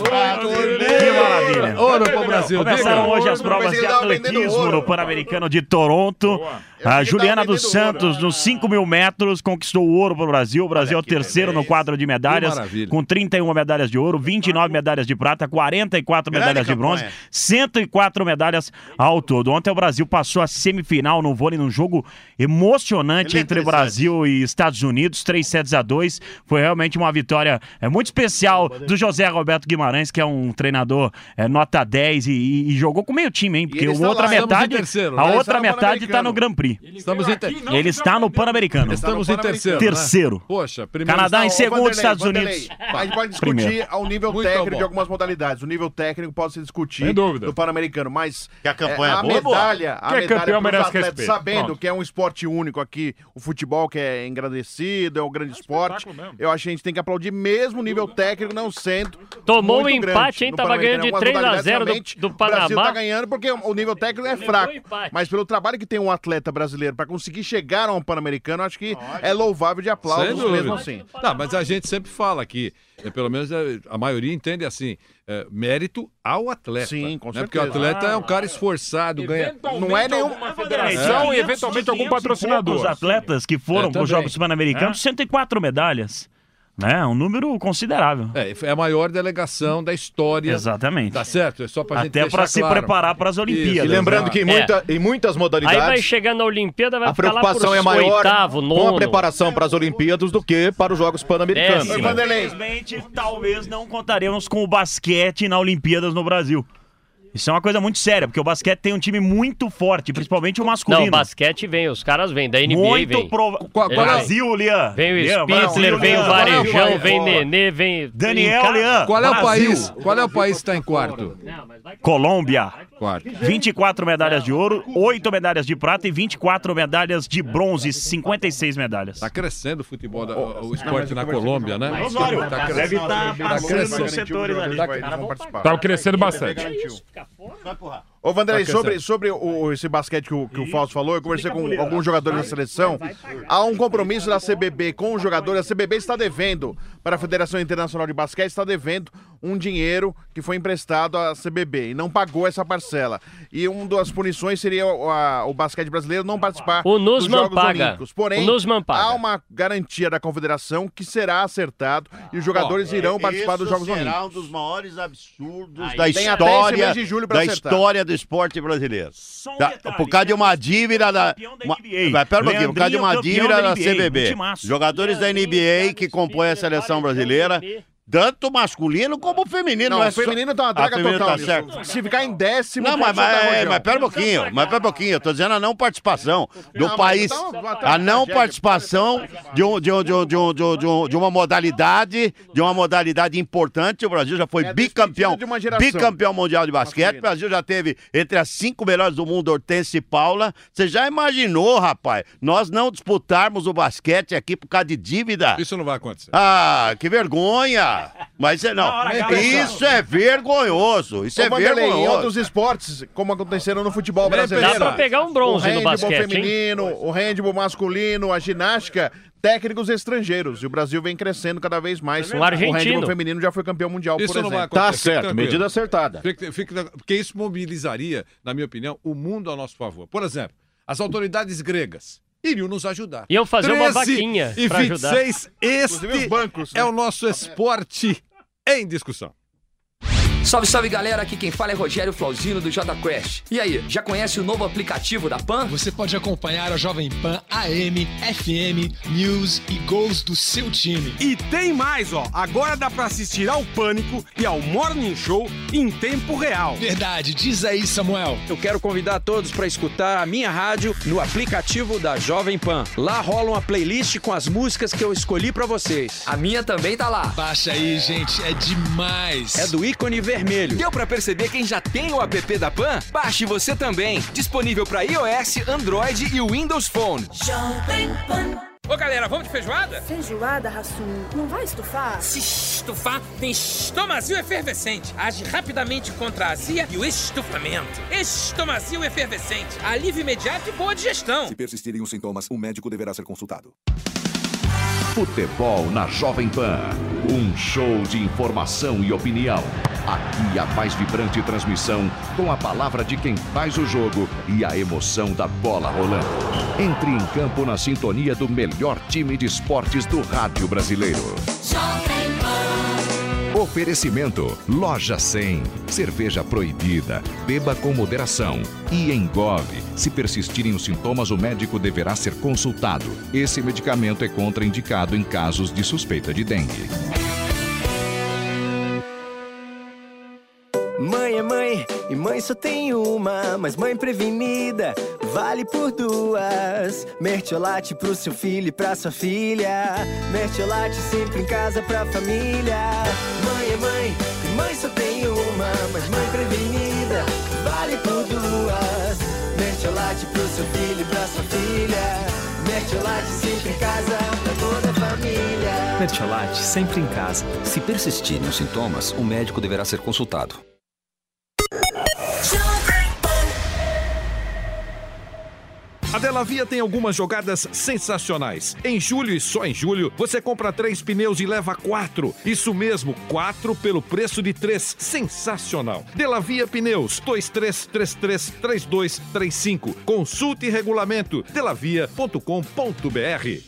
Speaker 11: Que maravilha.
Speaker 5: Ouro pro Brasil.
Speaker 11: Começaram
Speaker 5: Diga.
Speaker 11: hoje as provas de atletismo no Pan-Americano de Toronto. A Juliana dos Santos, nos cinco mil metros, conquistou o ouro para o Brasil. O Brasil é o terceiro no quadro de medalhas,
Speaker 5: Que maravilha.
Speaker 11: com trinta e uma medalhas de ouro, vinte e nove medalhas de prata, quarenta e quatro
Speaker 7: Grande
Speaker 11: medalhas de bronze,
Speaker 7: campanha.
Speaker 11: cento e quatro medalhas ao todo. Ontem o Brasil passou a semifinal no vôlei, num jogo emocionante entre Brasil e Estados Unidos, três sets a dois. Foi realmente uma vitória é, muito especial do José Roberto Guimarães, que é um treinador é, nota dez e, e- e jogou com meio time, hein? Porque
Speaker 5: ele
Speaker 11: a
Speaker 5: está
Speaker 11: outra
Speaker 5: lá, estamos em
Speaker 11: metade,
Speaker 5: terceiro,
Speaker 11: a
Speaker 5: né?
Speaker 11: outra
Speaker 5: Está no
Speaker 11: metade está no
Speaker 5: Pan-Americano.
Speaker 11: Grand Prix.
Speaker 5: Estamos em ter-
Speaker 11: Ele está no Pan-Americano.
Speaker 5: Estamos em terceiro.
Speaker 11: Terceiro.
Speaker 5: Né? Poxa, primeiro.
Speaker 11: Canadá em
Speaker 14: Ô,
Speaker 11: segundo,
Speaker 14: Vanderlei,
Speaker 11: Estados
Speaker 14: Vanderlei,
Speaker 11: Unidos.
Speaker 14: A gente pode discutir
Speaker 11: Primeiro.
Speaker 14: ao nível
Speaker 5: Muito
Speaker 14: técnico
Speaker 5: bom.
Speaker 14: de algumas modalidades. O nível técnico pode se discutir
Speaker 12: Sem dúvida.
Speaker 14: do Pan-Americano, mas
Speaker 7: Que a campanha
Speaker 14: é,
Speaker 7: é
Speaker 14: a
Speaker 7: boa,
Speaker 14: medalha, a
Speaker 12: Quem é
Speaker 14: medalha
Speaker 12: campeão
Speaker 14: pros
Speaker 12: merece
Speaker 14: atletas,
Speaker 12: respeito.
Speaker 14: sabendo
Speaker 12: Pronto.
Speaker 14: que é um esporte único aqui, o futebol que é engrandecido, é um grande esporte,
Speaker 12: espetáculo mesmo.
Speaker 14: eu acho que a gente tem que aplaudir mesmo o nível técnico não sendo
Speaker 15: Tomou
Speaker 14: muito
Speaker 15: um empate,
Speaker 14: grande
Speaker 15: hein?
Speaker 14: no
Speaker 15: Tava
Speaker 14: Pan-Americano.
Speaker 15: ganhando de
Speaker 14: Algumas
Speaker 15: três a
Speaker 14: modalidades,
Speaker 15: zero do-
Speaker 14: realmente,
Speaker 15: do
Speaker 14: O Brasil
Speaker 15: Panamá.
Speaker 14: tá ganhando porque o nível técnico é fraco, mas pelo trabalho que tem um atleta brasileiro para conseguir chegar a um Pan-Americano, acho que é louvável de
Speaker 5: Sem
Speaker 14: aplausos
Speaker 5: dúvida.
Speaker 14: mesmo assim.
Speaker 5: Tá, mas a gente sempre fala que, é, pelo menos é, a maioria entende assim, é, mérito ao atleta.
Speaker 14: Sim, com
Speaker 5: né? Porque o
Speaker 14: certeza.
Speaker 5: atleta é um cara esforçado, ganha.
Speaker 14: Não é nenhum-
Speaker 12: Uma federação e eventualmente algum patrocinador.
Speaker 11: Os atletas que foram
Speaker 5: É,
Speaker 11: para os
Speaker 5: também.
Speaker 11: Jogos Pan-Americanos, cento e quatro medalhas. Né? Um número considerável.
Speaker 5: É, é a maior delegação da história.
Speaker 11: Exatamente.
Speaker 5: Tá certo? É só pra gente
Speaker 11: Até
Speaker 5: deixar
Speaker 11: para se
Speaker 5: claro.
Speaker 11: preparar para as Olimpíadas.
Speaker 13: E lembrando que em, muita- em muitas modalidades,
Speaker 15: Aí vai chegar na Olimpíada, vai
Speaker 13: a
Speaker 15: ficar lá
Speaker 13: preocupação
Speaker 15: por
Speaker 13: é maior
Speaker 15: oitavo,
Speaker 13: com
Speaker 15: nono.
Speaker 13: a preparação para as Olimpíadas do que para os Jogos Pan-Americanos.
Speaker 15: É, sim.
Speaker 13: né?
Speaker 11: Infelizmente, talvez não contaremos com o basquete na Olimpíadas no Brasil. Isso é uma coisa muito séria, porque o basquete tem um time muito forte, principalmente o masculino.
Speaker 15: Não, o basquete vem, os caras vêm, da N B A
Speaker 11: Muito
Speaker 15: vem.
Speaker 11: prova-
Speaker 5: Qual- qual é-
Speaker 11: Brasil, Lian.
Speaker 15: Vem o
Speaker 11: Lian,
Speaker 15: Spitzler,
Speaker 11: Brasil,
Speaker 15: vem o
Speaker 11: Lian.
Speaker 15: Varejão,
Speaker 5: Qual é o
Speaker 15: vem
Speaker 5: país?
Speaker 15: Nenê, vem...
Speaker 11: Daniel,
Speaker 15: vem ca-
Speaker 11: Lian.
Speaker 5: Qual é o
Speaker 11: Brasil.
Speaker 5: país? Qual é o país que está em quarto?
Speaker 11: Colômbia.
Speaker 5: Quarto.
Speaker 11: vinte e quatro medalhas de ouro, oito medalhas de prata e vinte e quatro medalhas de bronze, cinquenta e seis medalhas.
Speaker 5: Tá crescendo o futebol, da- o esporte na Colômbia, né?
Speaker 11: Osório,
Speaker 5: Tá
Speaker 11: deve
Speaker 5: crescendo.
Speaker 11: estar
Speaker 5: Tá
Speaker 11: passando
Speaker 5: crescendo.
Speaker 11: nos setores ali.
Speaker 12: Tá crescendo bastante.
Speaker 14: Ô, Vanderlei,
Speaker 5: Tá
Speaker 14: sobre,
Speaker 5: crescendo.
Speaker 14: sobre o, esse basquete que o, que o Fausto falou, eu conversei com alguns jogadores da seleção. Há um compromisso da C B B com os jogadores. A C B B está devendo para a Federação Internacional de Basquete, está devendo um dinheiro que foi emprestado à C B B e não pagou essa parcela. E uma das punições seria o, a- o basquete brasileiro não participar
Speaker 15: O
Speaker 14: dos
Speaker 15: Nusman
Speaker 14: Jogos
Speaker 15: paga.
Speaker 14: Olímpicos. Porém,
Speaker 15: O Nusman paga.
Speaker 14: há uma garantia da Confederação que será acertado e os jogadores irão participar dos Jogos
Speaker 7: Isso será
Speaker 14: Olímpicos.
Speaker 7: um dos maiores absurdos
Speaker 14: Aí
Speaker 7: da
Speaker 14: tem até esse
Speaker 7: história,
Speaker 14: mês de julho pra
Speaker 7: da
Speaker 14: acertar.
Speaker 7: história do esporte brasileiro.
Speaker 11: um
Speaker 7: Tá,
Speaker 11: detalhe,
Speaker 7: por causa de uma dívida da... Uma, vai, pera um pouquinho, por causa de uma
Speaker 11: Leandrinho,
Speaker 7: dívida
Speaker 11: campeão
Speaker 7: da
Speaker 11: da N B A,
Speaker 7: C B
Speaker 11: um
Speaker 7: B.
Speaker 11: timaço.
Speaker 7: Jogadores da N B A que compõem a seleção brasileira Tanto masculino como feminino.
Speaker 14: Não,
Speaker 7: Não é
Speaker 14: o feminino
Speaker 7: só...
Speaker 14: tá uma draga
Speaker 7: Ah, feminino
Speaker 14: total.
Speaker 7: tá certo.
Speaker 14: Se ficar em décimo...
Speaker 7: Não, mas,
Speaker 14: pode soltar
Speaker 7: mas, é,
Speaker 14: rojão.
Speaker 7: mas pera um pouquinho, mas pera um pouquinho. Eu tô dizendo a não participação do
Speaker 14: Não, mas
Speaker 7: país.
Speaker 14: tá uma- tá uma
Speaker 7: A não
Speaker 14: tragédia.
Speaker 7: participação de, um, de, um, de, um, de, um, de, um, de, um, de uma modalidade, de uma modalidade importante. O Brasil já foi
Speaker 14: É a
Speaker 7: bicampeão,
Speaker 14: despedida de uma geração.
Speaker 7: bicampeão mundial de basquete. O Brasil já teve entre as cinco melhores do mundo, Hortência e Paula. Você já imaginou, rapaz, nós não disputarmos o basquete aqui por causa de dívida?
Speaker 5: Isso não vai acontecer.
Speaker 7: Ah, que vergonha! Mas é, não, isso é vergonhoso, isso é
Speaker 14: Ô, Vanderlei, em
Speaker 7: vergonhoso.
Speaker 14: outros esportes, como aconteceram no futebol
Speaker 7: Nem
Speaker 14: brasileiro.
Speaker 7: pensar. Dá pra
Speaker 15: pegar um bronze
Speaker 14: o
Speaker 15: no
Speaker 14: handball
Speaker 15: basquete, hein?
Speaker 14: feminino, o handball masculino, a ginástica, técnicos estrangeiros. E o Brasil vem crescendo cada vez mais.
Speaker 15: Um argentino.
Speaker 14: O handball feminino já foi campeão mundial,
Speaker 5: Isso
Speaker 14: por
Speaker 5: não
Speaker 14: exemplo.
Speaker 5: vai acontecer.
Speaker 13: Tá
Speaker 5: fique
Speaker 13: certo,
Speaker 5: tranquilo.
Speaker 13: medida acertada.
Speaker 5: Fique- fique- porque isso mobilizaria, na minha opinião, o mundo a nosso favor. Por exemplo, as autoridades gregas iriam nos ajudar.
Speaker 15: Iam fazer uma
Speaker 5: treze
Speaker 15: vaquinha
Speaker 5: e
Speaker 15: pra ajudar.
Speaker 5: vinte e seis, este
Speaker 14: Inclusive os bancos, né?
Speaker 5: é o nosso esporte em discussão.
Speaker 18: Salve, salve galera, aqui quem fala é Rogério Flauzino do J Quest. E aí, já conhece o novo aplicativo da Pan?
Speaker 19: Você pode acompanhar a Jovem Pan A M, F M, News e gols do seu time.
Speaker 20: E tem mais, ó. Agora dá pra assistir ao Pânico e ao Morning Show em tempo real.
Speaker 19: Verdade, diz aí, Samuel.
Speaker 21: Eu quero convidar todos para escutar a minha rádio no aplicativo da Jovem Pan. Lá rola uma playlist com as músicas que eu escolhi para vocês.
Speaker 18: A minha também tá lá.
Speaker 19: Baixa aí, gente, é demais.
Speaker 21: É do ícone vermelho.
Speaker 8: Deu pra perceber quem já tem o app da Pan? Baixe você também. Disponível pra iOS, Android e Windows Phone.
Speaker 22: Ô galera, vamos de feijoada?
Speaker 23: Feijoada, Rassum, não vai estufar?
Speaker 22: Se estufar, tem Estomazil efervescente. Age rapidamente contra a azia e o estufamento. Estomazil efervescente. Alívio imediato e boa digestão.
Speaker 24: Se persistirem os sintomas, o médico deverá ser consultado.
Speaker 3: Futebol na Jovem Pan. Um show de informação e opinião. Aqui a mais vibrante transmissão com a palavra de quem faz o jogo e a emoção da bola rolando. Entre em campo na sintonia do melhor time de esportes do rádio brasileiro. Oferecimento Loja cem. Cerveja proibida. Beba com moderação. E Engove. Se persistirem os sintomas, o médico deverá ser consultado. Esse medicamento é contraindicado em casos de suspeita de dengue.
Speaker 25: Mãe é mãe, e mãe só tem uma, mas mãe prevenida vale por duas. Mertiolate pro seu filho e pra sua filha, Mertiolate sempre em casa pra família. Mãe é mãe, e mãe só tem uma, mas mãe prevenida vale por duas. Mertiolate pro seu filho e pra sua filha, Mertiolate sempre em casa pra toda a família.
Speaker 26: Mertiolate sempre em casa. Se persistirem os sintomas, o médico deverá ser consultado.
Speaker 27: A Delavia tem algumas jogadas sensacionais. Em julho e só em julho, você compra três pneus e leva quatro. Isso mesmo, quatro pelo preço de três. Sensacional. Delavia Pneus, dois três três três, três dois três cinco. Consulte regulamento, delavia ponto com ponto br.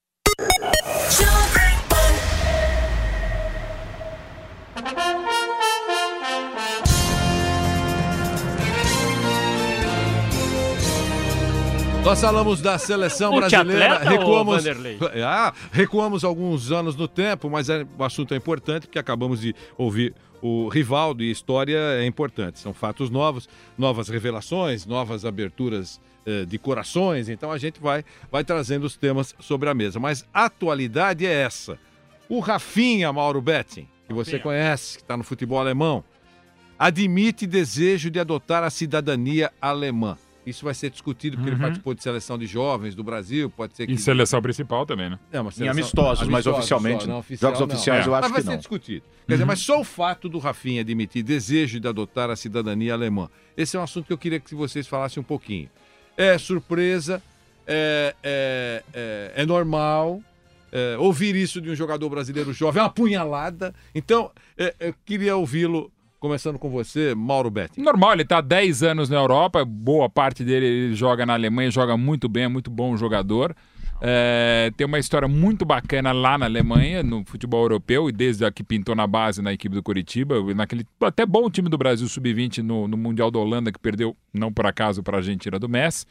Speaker 5: Nós falamos da seleção brasileira, recuamos, ah, recuamos alguns anos no tempo, mas é, o assunto é importante porque acabamos de ouvir o Rivaldo e a história é importante. São fatos novos, novas revelações, novas aberturas eh, de corações, então a gente vai, vai trazendo os temas sobre a mesa. Mas a atualidade é essa. O Rafinha, Mauro Betting, que você conhece, que está no futebol alemão, admite desejo de adotar a cidadania alemã. Isso vai ser discutido porque
Speaker 12: Uhum.
Speaker 5: ele participou de seleção de jovens do Brasil, pode ser que...
Speaker 12: E seleção principal também, né?
Speaker 5: É, uma
Speaker 13: Em
Speaker 5: seleção-
Speaker 13: amistosos, mas oficialmente,
Speaker 5: só, não, oficial,
Speaker 13: jogos
Speaker 5: não.
Speaker 13: oficiais eu acho
Speaker 5: mas vai
Speaker 13: que não.
Speaker 5: ser discutido. Quer dizer, mas só o fato do Rafinha admitir desejo de adotar a cidadania alemã. Esse é um assunto que eu queria que vocês falassem um pouquinho. É surpresa, é, é, é, é normal é, ouvir isso de um jogador brasileiro jovem, é uma punhalada. Então, é, eu queria ouvi-lo. Começando com você, Mauro Betting.
Speaker 12: Normal, ele está há dez anos na Europa, boa parte dele ele joga na Alemanha, joga muito bem, é muito bom jogador. É, tem uma história muito bacana lá na Alemanha, no futebol europeu, e desde a que pintou na base na equipe do Coritiba, naquele até bom time do Brasil sub vinte no, no Mundial da Holanda, que perdeu, não por acaso, para a Argentina do Messi.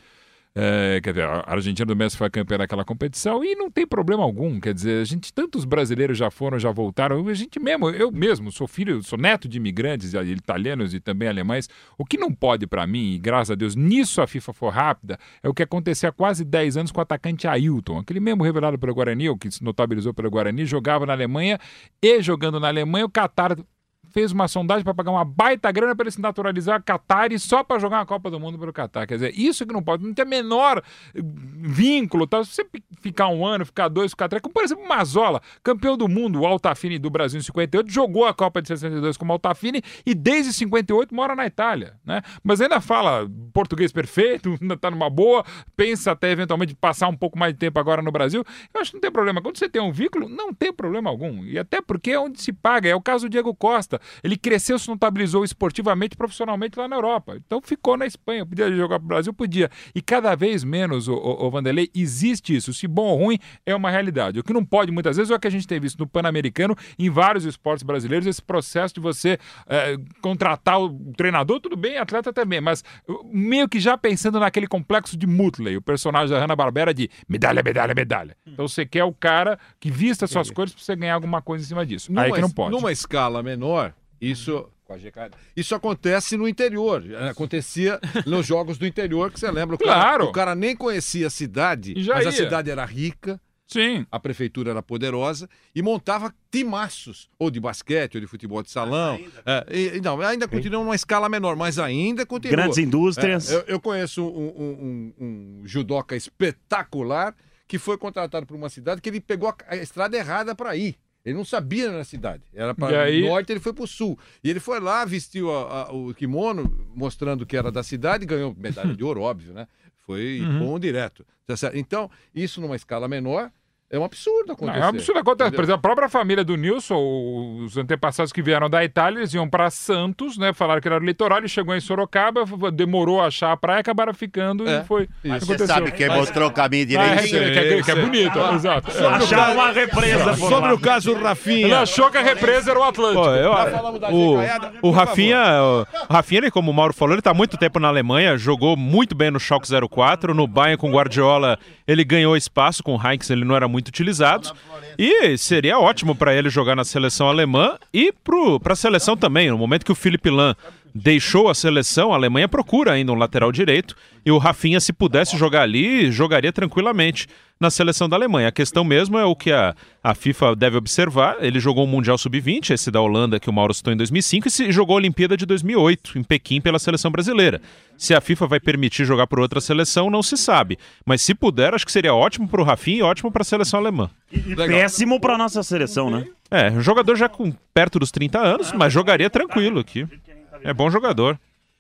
Speaker 12: É, quer dizer, a Argentina do Messi foi campeã daquela competição e não tem problema algum. Quer dizer, a gente, tantos brasileiros já foram, já voltaram. A gente mesmo, eu mesmo, sou filho, sou neto de imigrantes italianos e também alemães. O que não pode para mim, e graças a Deus, nisso a FIFA for rápida, é o que aconteceu há quase dez anos com o atacante Ailton. Aquele mesmo revelado pelo Guarani, o que se notabilizou pelo Guarani, jogava na Alemanha e jogando na Alemanha, o Qatar fez uma sondagem para pagar uma baita grana para ele se naturalizar Qatar e só para jogar a Copa do Mundo pelo Qatar. Quer dizer, isso que não pode, não tem menor vínculo, tá? Se você ficar um ano, ficar dois, ficar três, como por exemplo o Mazzola, campeão do mundo, o Altafini do Brasil em cinquenta e oito, jogou a Copa de sessenta e dois como Altafini e desde cinquenta e oito mora na Itália, né? Mas ainda fala português perfeito, ainda tá numa boa, pensa até eventualmente passar um pouco mais de tempo agora no Brasil. Eu acho que não tem problema. Quando você tem um vínculo, não tem problema algum. E até porque é onde se paga. É o caso do Diego Costa. Ele cresceu, se notabilizou esportivamente, profissionalmente lá na Europa. Então ficou na Espanha. Podia jogar pro Brasil? Podia. E cada vez menos, o, o, o Vanderlei, existe isso. Se bom ou ruim, é uma realidade. O que não pode, muitas vezes, é o que a gente tem visto no Pan-Americano, em vários esportes brasileiros, esse processo de você é, contratar o treinador, tudo bem, atleta também, mas meio que já pensando naquele complexo de Mutley, o personagem da Hanna-Barbera de medalha, medalha, medalha. Então você quer o cara que vista suas cores para você ganhar alguma coisa em cima disso.
Speaker 5: Numa,
Speaker 12: Aí que não pode.
Speaker 5: Numa escala menor, isso, isso acontece no interior. Acontecia nos jogos do interior, que você lembra. O cara,
Speaker 12: Claro.
Speaker 5: o cara nem conhecia a cidade,
Speaker 12: E já
Speaker 5: mas
Speaker 12: ia.
Speaker 5: a cidade era rica.
Speaker 12: Sim.
Speaker 5: A prefeitura era poderosa e montava timaços, ou de basquete, ou de futebol de salão. É, e, e não, ainda continua numa escala menor, mas ainda continua.
Speaker 11: Grandes indústrias.
Speaker 5: É, eu, eu conheço um, um, um, um judoca espetacular que foi contratado por uma cidade que ele pegou a, a estrada errada para ir. Ele não sabia na cidade. Era para o
Speaker 12: aí...
Speaker 5: norte, ele foi para o sul. E ele foi lá, vestiu a, a, o kimono, mostrando que era da cidade, e ganhou medalha de ouro, óbvio, né? Foi
Speaker 12: Uhum.
Speaker 5: bom direto. Tá certo? Então, isso numa escala menor é um absurdo acontecer.
Speaker 12: Não, é um absurdo acontecer.
Speaker 5: Entendeu?
Speaker 12: Por exemplo, a própria família do Nilson, os antepassados que vieram da Itália, eles iam para Santos, né? Falaram que era o litoral, ele chegou em Sorocaba, demorou a achar a praia, acabaram ficando
Speaker 5: É.
Speaker 12: e foi.
Speaker 7: Mas você
Speaker 12: aconteceu.
Speaker 7: sabe quem mostrou o caminho
Speaker 12: Ah, é,
Speaker 7: direitinho?
Speaker 12: que, é, que é bonito,
Speaker 5: Ah,
Speaker 12: exato.
Speaker 5: sobre o
Speaker 11: Acharam
Speaker 5: caso-
Speaker 11: uma represa por
Speaker 5: Sobre
Speaker 11: lá.
Speaker 5: o caso Rafinha.
Speaker 12: Ele achou que a represa era o Atlântico.
Speaker 17: Pô, eu-
Speaker 5: Já falamos da
Speaker 17: o,
Speaker 5: Gecaiada,
Speaker 17: o
Speaker 5: por
Speaker 17: Rafinha, o, o Rafinha, ele, como o Mauro falou, ele tá há muito tempo na Alemanha, jogou muito bem no Schalke zero quatro, no Bayern com Guardiola, ele ganhou espaço, com o Heinz ele não era muito utilizado, e seria ótimo para ele jogar na seleção alemã e para a seleção também, no momento que o Philipp Lahm deixou a seleção, a Alemanha procura ainda um lateral direito, e o Rafinha, se pudesse jogar ali, jogaria tranquilamente na seleção da Alemanha. A questão mesmo é o que a, a FIFA deve observar. Ele jogou o Mundial sub vinte, esse da Holanda que o Mauro citou em dois mil e cinco, e se jogou a Olimpíada de dois mil e oito, em Pequim, pela seleção brasileira. Se a FIFA vai permitir jogar por outra seleção, não se sabe. Mas se puder, acho que seria ótimo para o Rafinha e ótimo para a seleção alemã.
Speaker 11: Péssimo pra nossa seleção, né?
Speaker 17: É, um jogador já com perto dos trinta anos, mas jogaria tranquilo aqui. É bom jogador.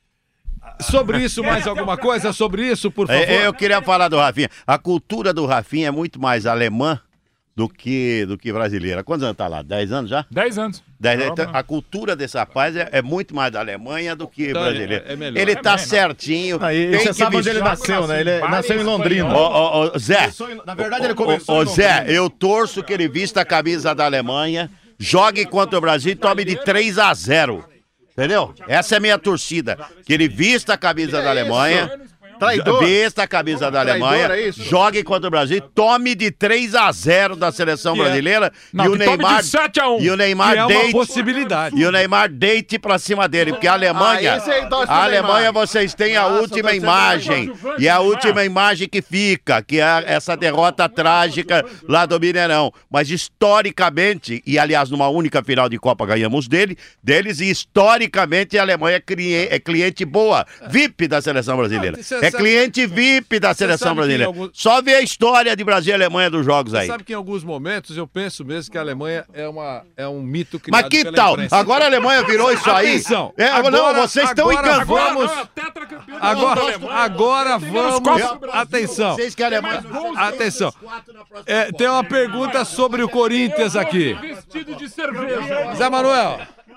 Speaker 5: Sobre isso, mais alguma coisa sobre isso, por favor?
Speaker 7: É, eu queria falar do Rafinha. A cultura do Rafinha é muito mais alemã do que, do que brasileira. Quantos anos tá lá? Dez anos já?
Speaker 12: Dez anos.
Speaker 7: Dez, então, a cultura desse rapaz é, é muito mais da Alemanha do que
Speaker 5: Então,
Speaker 7: brasileira.
Speaker 5: é- é melhor.
Speaker 7: Ele tá
Speaker 12: É,
Speaker 7: certinho.
Speaker 13: Aí,
Speaker 7: tem
Speaker 13: você
Speaker 7: que
Speaker 13: sabe onde
Speaker 7: vestir-
Speaker 13: ele nasceu, né? Ele nasceu em Londrina.
Speaker 7: Ô, ô, ô, Zé,
Speaker 13: Na verdade, ele
Speaker 7: ô,
Speaker 13: começou
Speaker 7: ô,
Speaker 13: em
Speaker 7: Zé,
Speaker 13: Londrina.
Speaker 7: eu torço que ele vista a camisa da Alemanha, jogue contra o Brasil e tome de três a zero. Entendeu? Essa é a minha torcida. Que ele vista a camisa da Alemanha.
Speaker 13: Traidor.
Speaker 7: Vista a camisa da
Speaker 13: Traidor,
Speaker 7: Alemanha,
Speaker 13: é isso?
Speaker 7: jogue contra o Brasil, tome de três a zero da seleção
Speaker 5: Que é-
Speaker 7: brasileira
Speaker 12: Não,
Speaker 7: e o
Speaker 12: que tome
Speaker 7: Neymar
Speaker 12: de sete a um.
Speaker 7: e o Neymar
Speaker 5: Que é uma
Speaker 7: deite
Speaker 5: possibilidade.
Speaker 7: e o Neymar deite pra cima dele, porque a Alemanha,
Speaker 13: Ah, esse aí torce pro
Speaker 7: a Alemanha
Speaker 13: Neymar.
Speaker 7: vocês têm a
Speaker 13: Nossa,
Speaker 7: última
Speaker 13: torce
Speaker 7: imagem
Speaker 12: pro
Speaker 7: e a
Speaker 12: Neymar.
Speaker 7: última imagem que fica, que é essa derrota trágica lá do Mineirão, mas historicamente, e aliás numa única final de Copa ganhamos dele, deles e historicamente a Alemanha é cliente, é cliente boa, V I P da seleção brasileira.
Speaker 5: Não, você
Speaker 7: É
Speaker 5: sabe-
Speaker 7: cliente V I P da seleção
Speaker 5: sabe que em
Speaker 7: brasileira.
Speaker 5: alguns-
Speaker 7: Só ver a história de Brasil e Alemanha dos jogos aí.
Speaker 5: Sabe que em alguns momentos eu penso mesmo que a Alemanha é, uma, é um mito criado
Speaker 7: Mas que
Speaker 5: pela
Speaker 7: tal?
Speaker 5: imprensa.
Speaker 7: Agora a Alemanha virou isso aí.
Speaker 5: Atenção.
Speaker 7: É,
Speaker 5: Agora-
Speaker 7: não, vocês estão
Speaker 5: agora
Speaker 7: enganando.
Speaker 5: vamos- Agora,
Speaker 12: Alemanha.
Speaker 5: agora vamos.
Speaker 12: Copas-
Speaker 5: Atenção.
Speaker 7: Vocês que a Alemanha...
Speaker 5: Atenção. É, tem uma pergunta sobre o Corinthians aqui.
Speaker 12: Vestido de cerveja.
Speaker 5: Zé Manuel,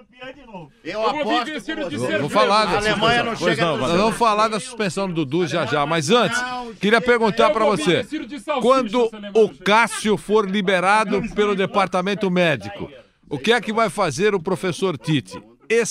Speaker 7: Eu
Speaker 12: vou vir
Speaker 7: aposto
Speaker 12: vestido
Speaker 7: com
Speaker 12: de
Speaker 7: você.
Speaker 12: cerveja.
Speaker 5: vou falar da
Speaker 7: A Alemanha não
Speaker 5: suspensão.
Speaker 7: chega
Speaker 5: Pois
Speaker 7: a
Speaker 5: Nós
Speaker 7: duzentos.
Speaker 5: vamos falar da suspensão do Dudu já já, mas antes, queria perguntar
Speaker 12: Eu
Speaker 5: para
Speaker 12: vou vir
Speaker 5: você.
Speaker 12: vestido de salsicha,
Speaker 5: Quando
Speaker 12: se
Speaker 5: o
Speaker 12: lembra?
Speaker 5: Cássio for liberado pelo departamento médico, o que é que vai fazer o professor Tite?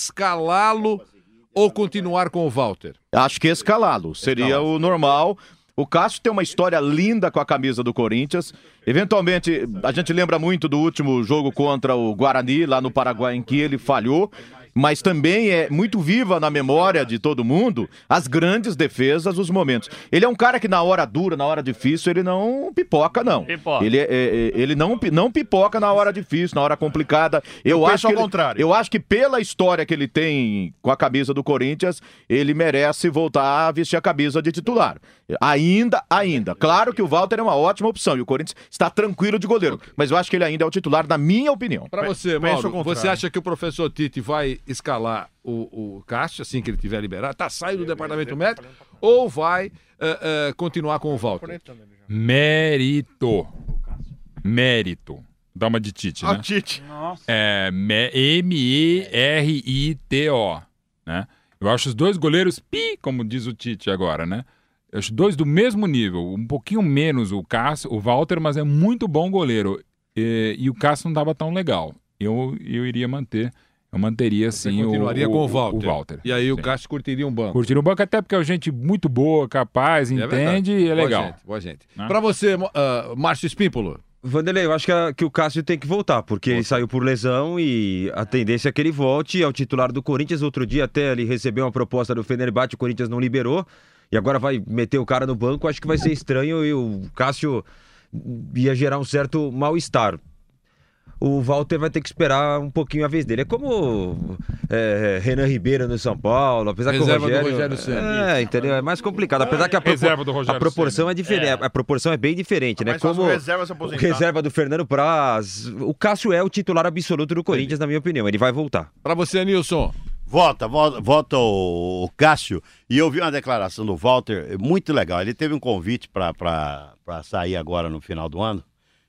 Speaker 5: Escalá-lo ou continuar com o Walter?
Speaker 13: Acho que escalá-lo seria o normal. O Cássio tem uma história linda com a camisa do Corinthians. Eventualmente, a gente lembra muito do último jogo contra o Guarani, lá no Paraguai, em que ele falhou. Mas também é muito viva na memória de todo mundo as grandes defesas, os momentos. Ele é um cara que na hora dura, na hora difícil, ele não pipoca, não.
Speaker 15: Pipoca.
Speaker 13: Ele, é, é, ele não, não pipoca na hora difícil, na hora complicada. Eu,
Speaker 14: Eu
Speaker 13: acho
Speaker 14: penso ao
Speaker 13: que ele-
Speaker 14: contrário.
Speaker 13: Eu acho que pela história que ele tem com a camisa do Corinthians, ele merece voltar a vestir a camisa de titular. Ainda, ainda. Claro que o Walter é uma ótima opção e o Corinthians está tranquilo de goleiro. Mas eu acho que ele ainda é o titular, na minha opinião.
Speaker 5: Para você,
Speaker 13: Penso ao
Speaker 5: Mauro,
Speaker 13: contrário.
Speaker 5: você acha que o professor Tite vai escalar o, o Cássio, assim que ele tiver liberado, tá saindo do departamento médico, ou vai eh, eh, continuar com o Walter?
Speaker 12: Mérito. Mérito. Dá uma de Tite,
Speaker 14: Ó,
Speaker 12: né?
Speaker 14: Tite.
Speaker 12: É M E R I T O, né? Eu acho os dois goleiros pi, como diz o Tite agora, né? Eu acho dois do mesmo nível, um pouquinho menos o Cássio, o Walter, mas é muito bom goleiro. E, e o Cássio não estava tão legal. Eu, eu iria manter, eu manteria sim o,
Speaker 5: Continuaria
Speaker 12: o,
Speaker 5: com o
Speaker 12: o
Speaker 5: Walter.
Speaker 12: Walter.
Speaker 5: E aí o
Speaker 12: Sim.
Speaker 5: Cássio curtiria um banco.
Speaker 12: Curtir o banco até porque é gente muito boa, capaz,
Speaker 5: É
Speaker 12: entende
Speaker 5: verdade.
Speaker 12: e é
Speaker 5: Boa
Speaker 12: legal.
Speaker 5: gente, boa gente.
Speaker 12: Né?
Speaker 5: Para você, uh, Márcio Espímpolo.
Speaker 1: Vanderlei, eu acho que, a- que o Cássio tem que voltar, porque ele saiu por lesão e a tendência é que ele volte ao titular do Corinthians. Outro dia até ele recebeu uma proposta do Fenerbahçe, o Corinthians não liberou, e agora vai meter o cara no banco. Acho que vai ser estranho e o Cássio ia gerar um certo mal-estar. O Walter vai ter que esperar um pouquinho a vez dele. É como é, Renan Ribeiro no São Paulo, apesar
Speaker 5: Reserva
Speaker 1: que o
Speaker 5: do
Speaker 1: Rogério...
Speaker 5: Rogério Ceni.
Speaker 1: É, entendeu? É mais complicado. Apesar que a, propor-
Speaker 12: Reserva do Rogério
Speaker 1: a proporção
Speaker 12: Ceni.
Speaker 1: é diferente. A proporção é bem diferente,
Speaker 14: É
Speaker 1: né?
Speaker 14: mais fácil
Speaker 1: Como
Speaker 14: o reserva se
Speaker 1: o
Speaker 14: aposentar.
Speaker 1: reserva do Fernando Praz. O Cássio é o titular absoluto do Corinthians, na minha opinião. Ele vai voltar.
Speaker 5: Para você, Nilson.
Speaker 7: Volta, volta, volta o, o Cássio. E eu vi uma declaração do Walter muito legal. Ele teve um convite para sair agora no final do ano.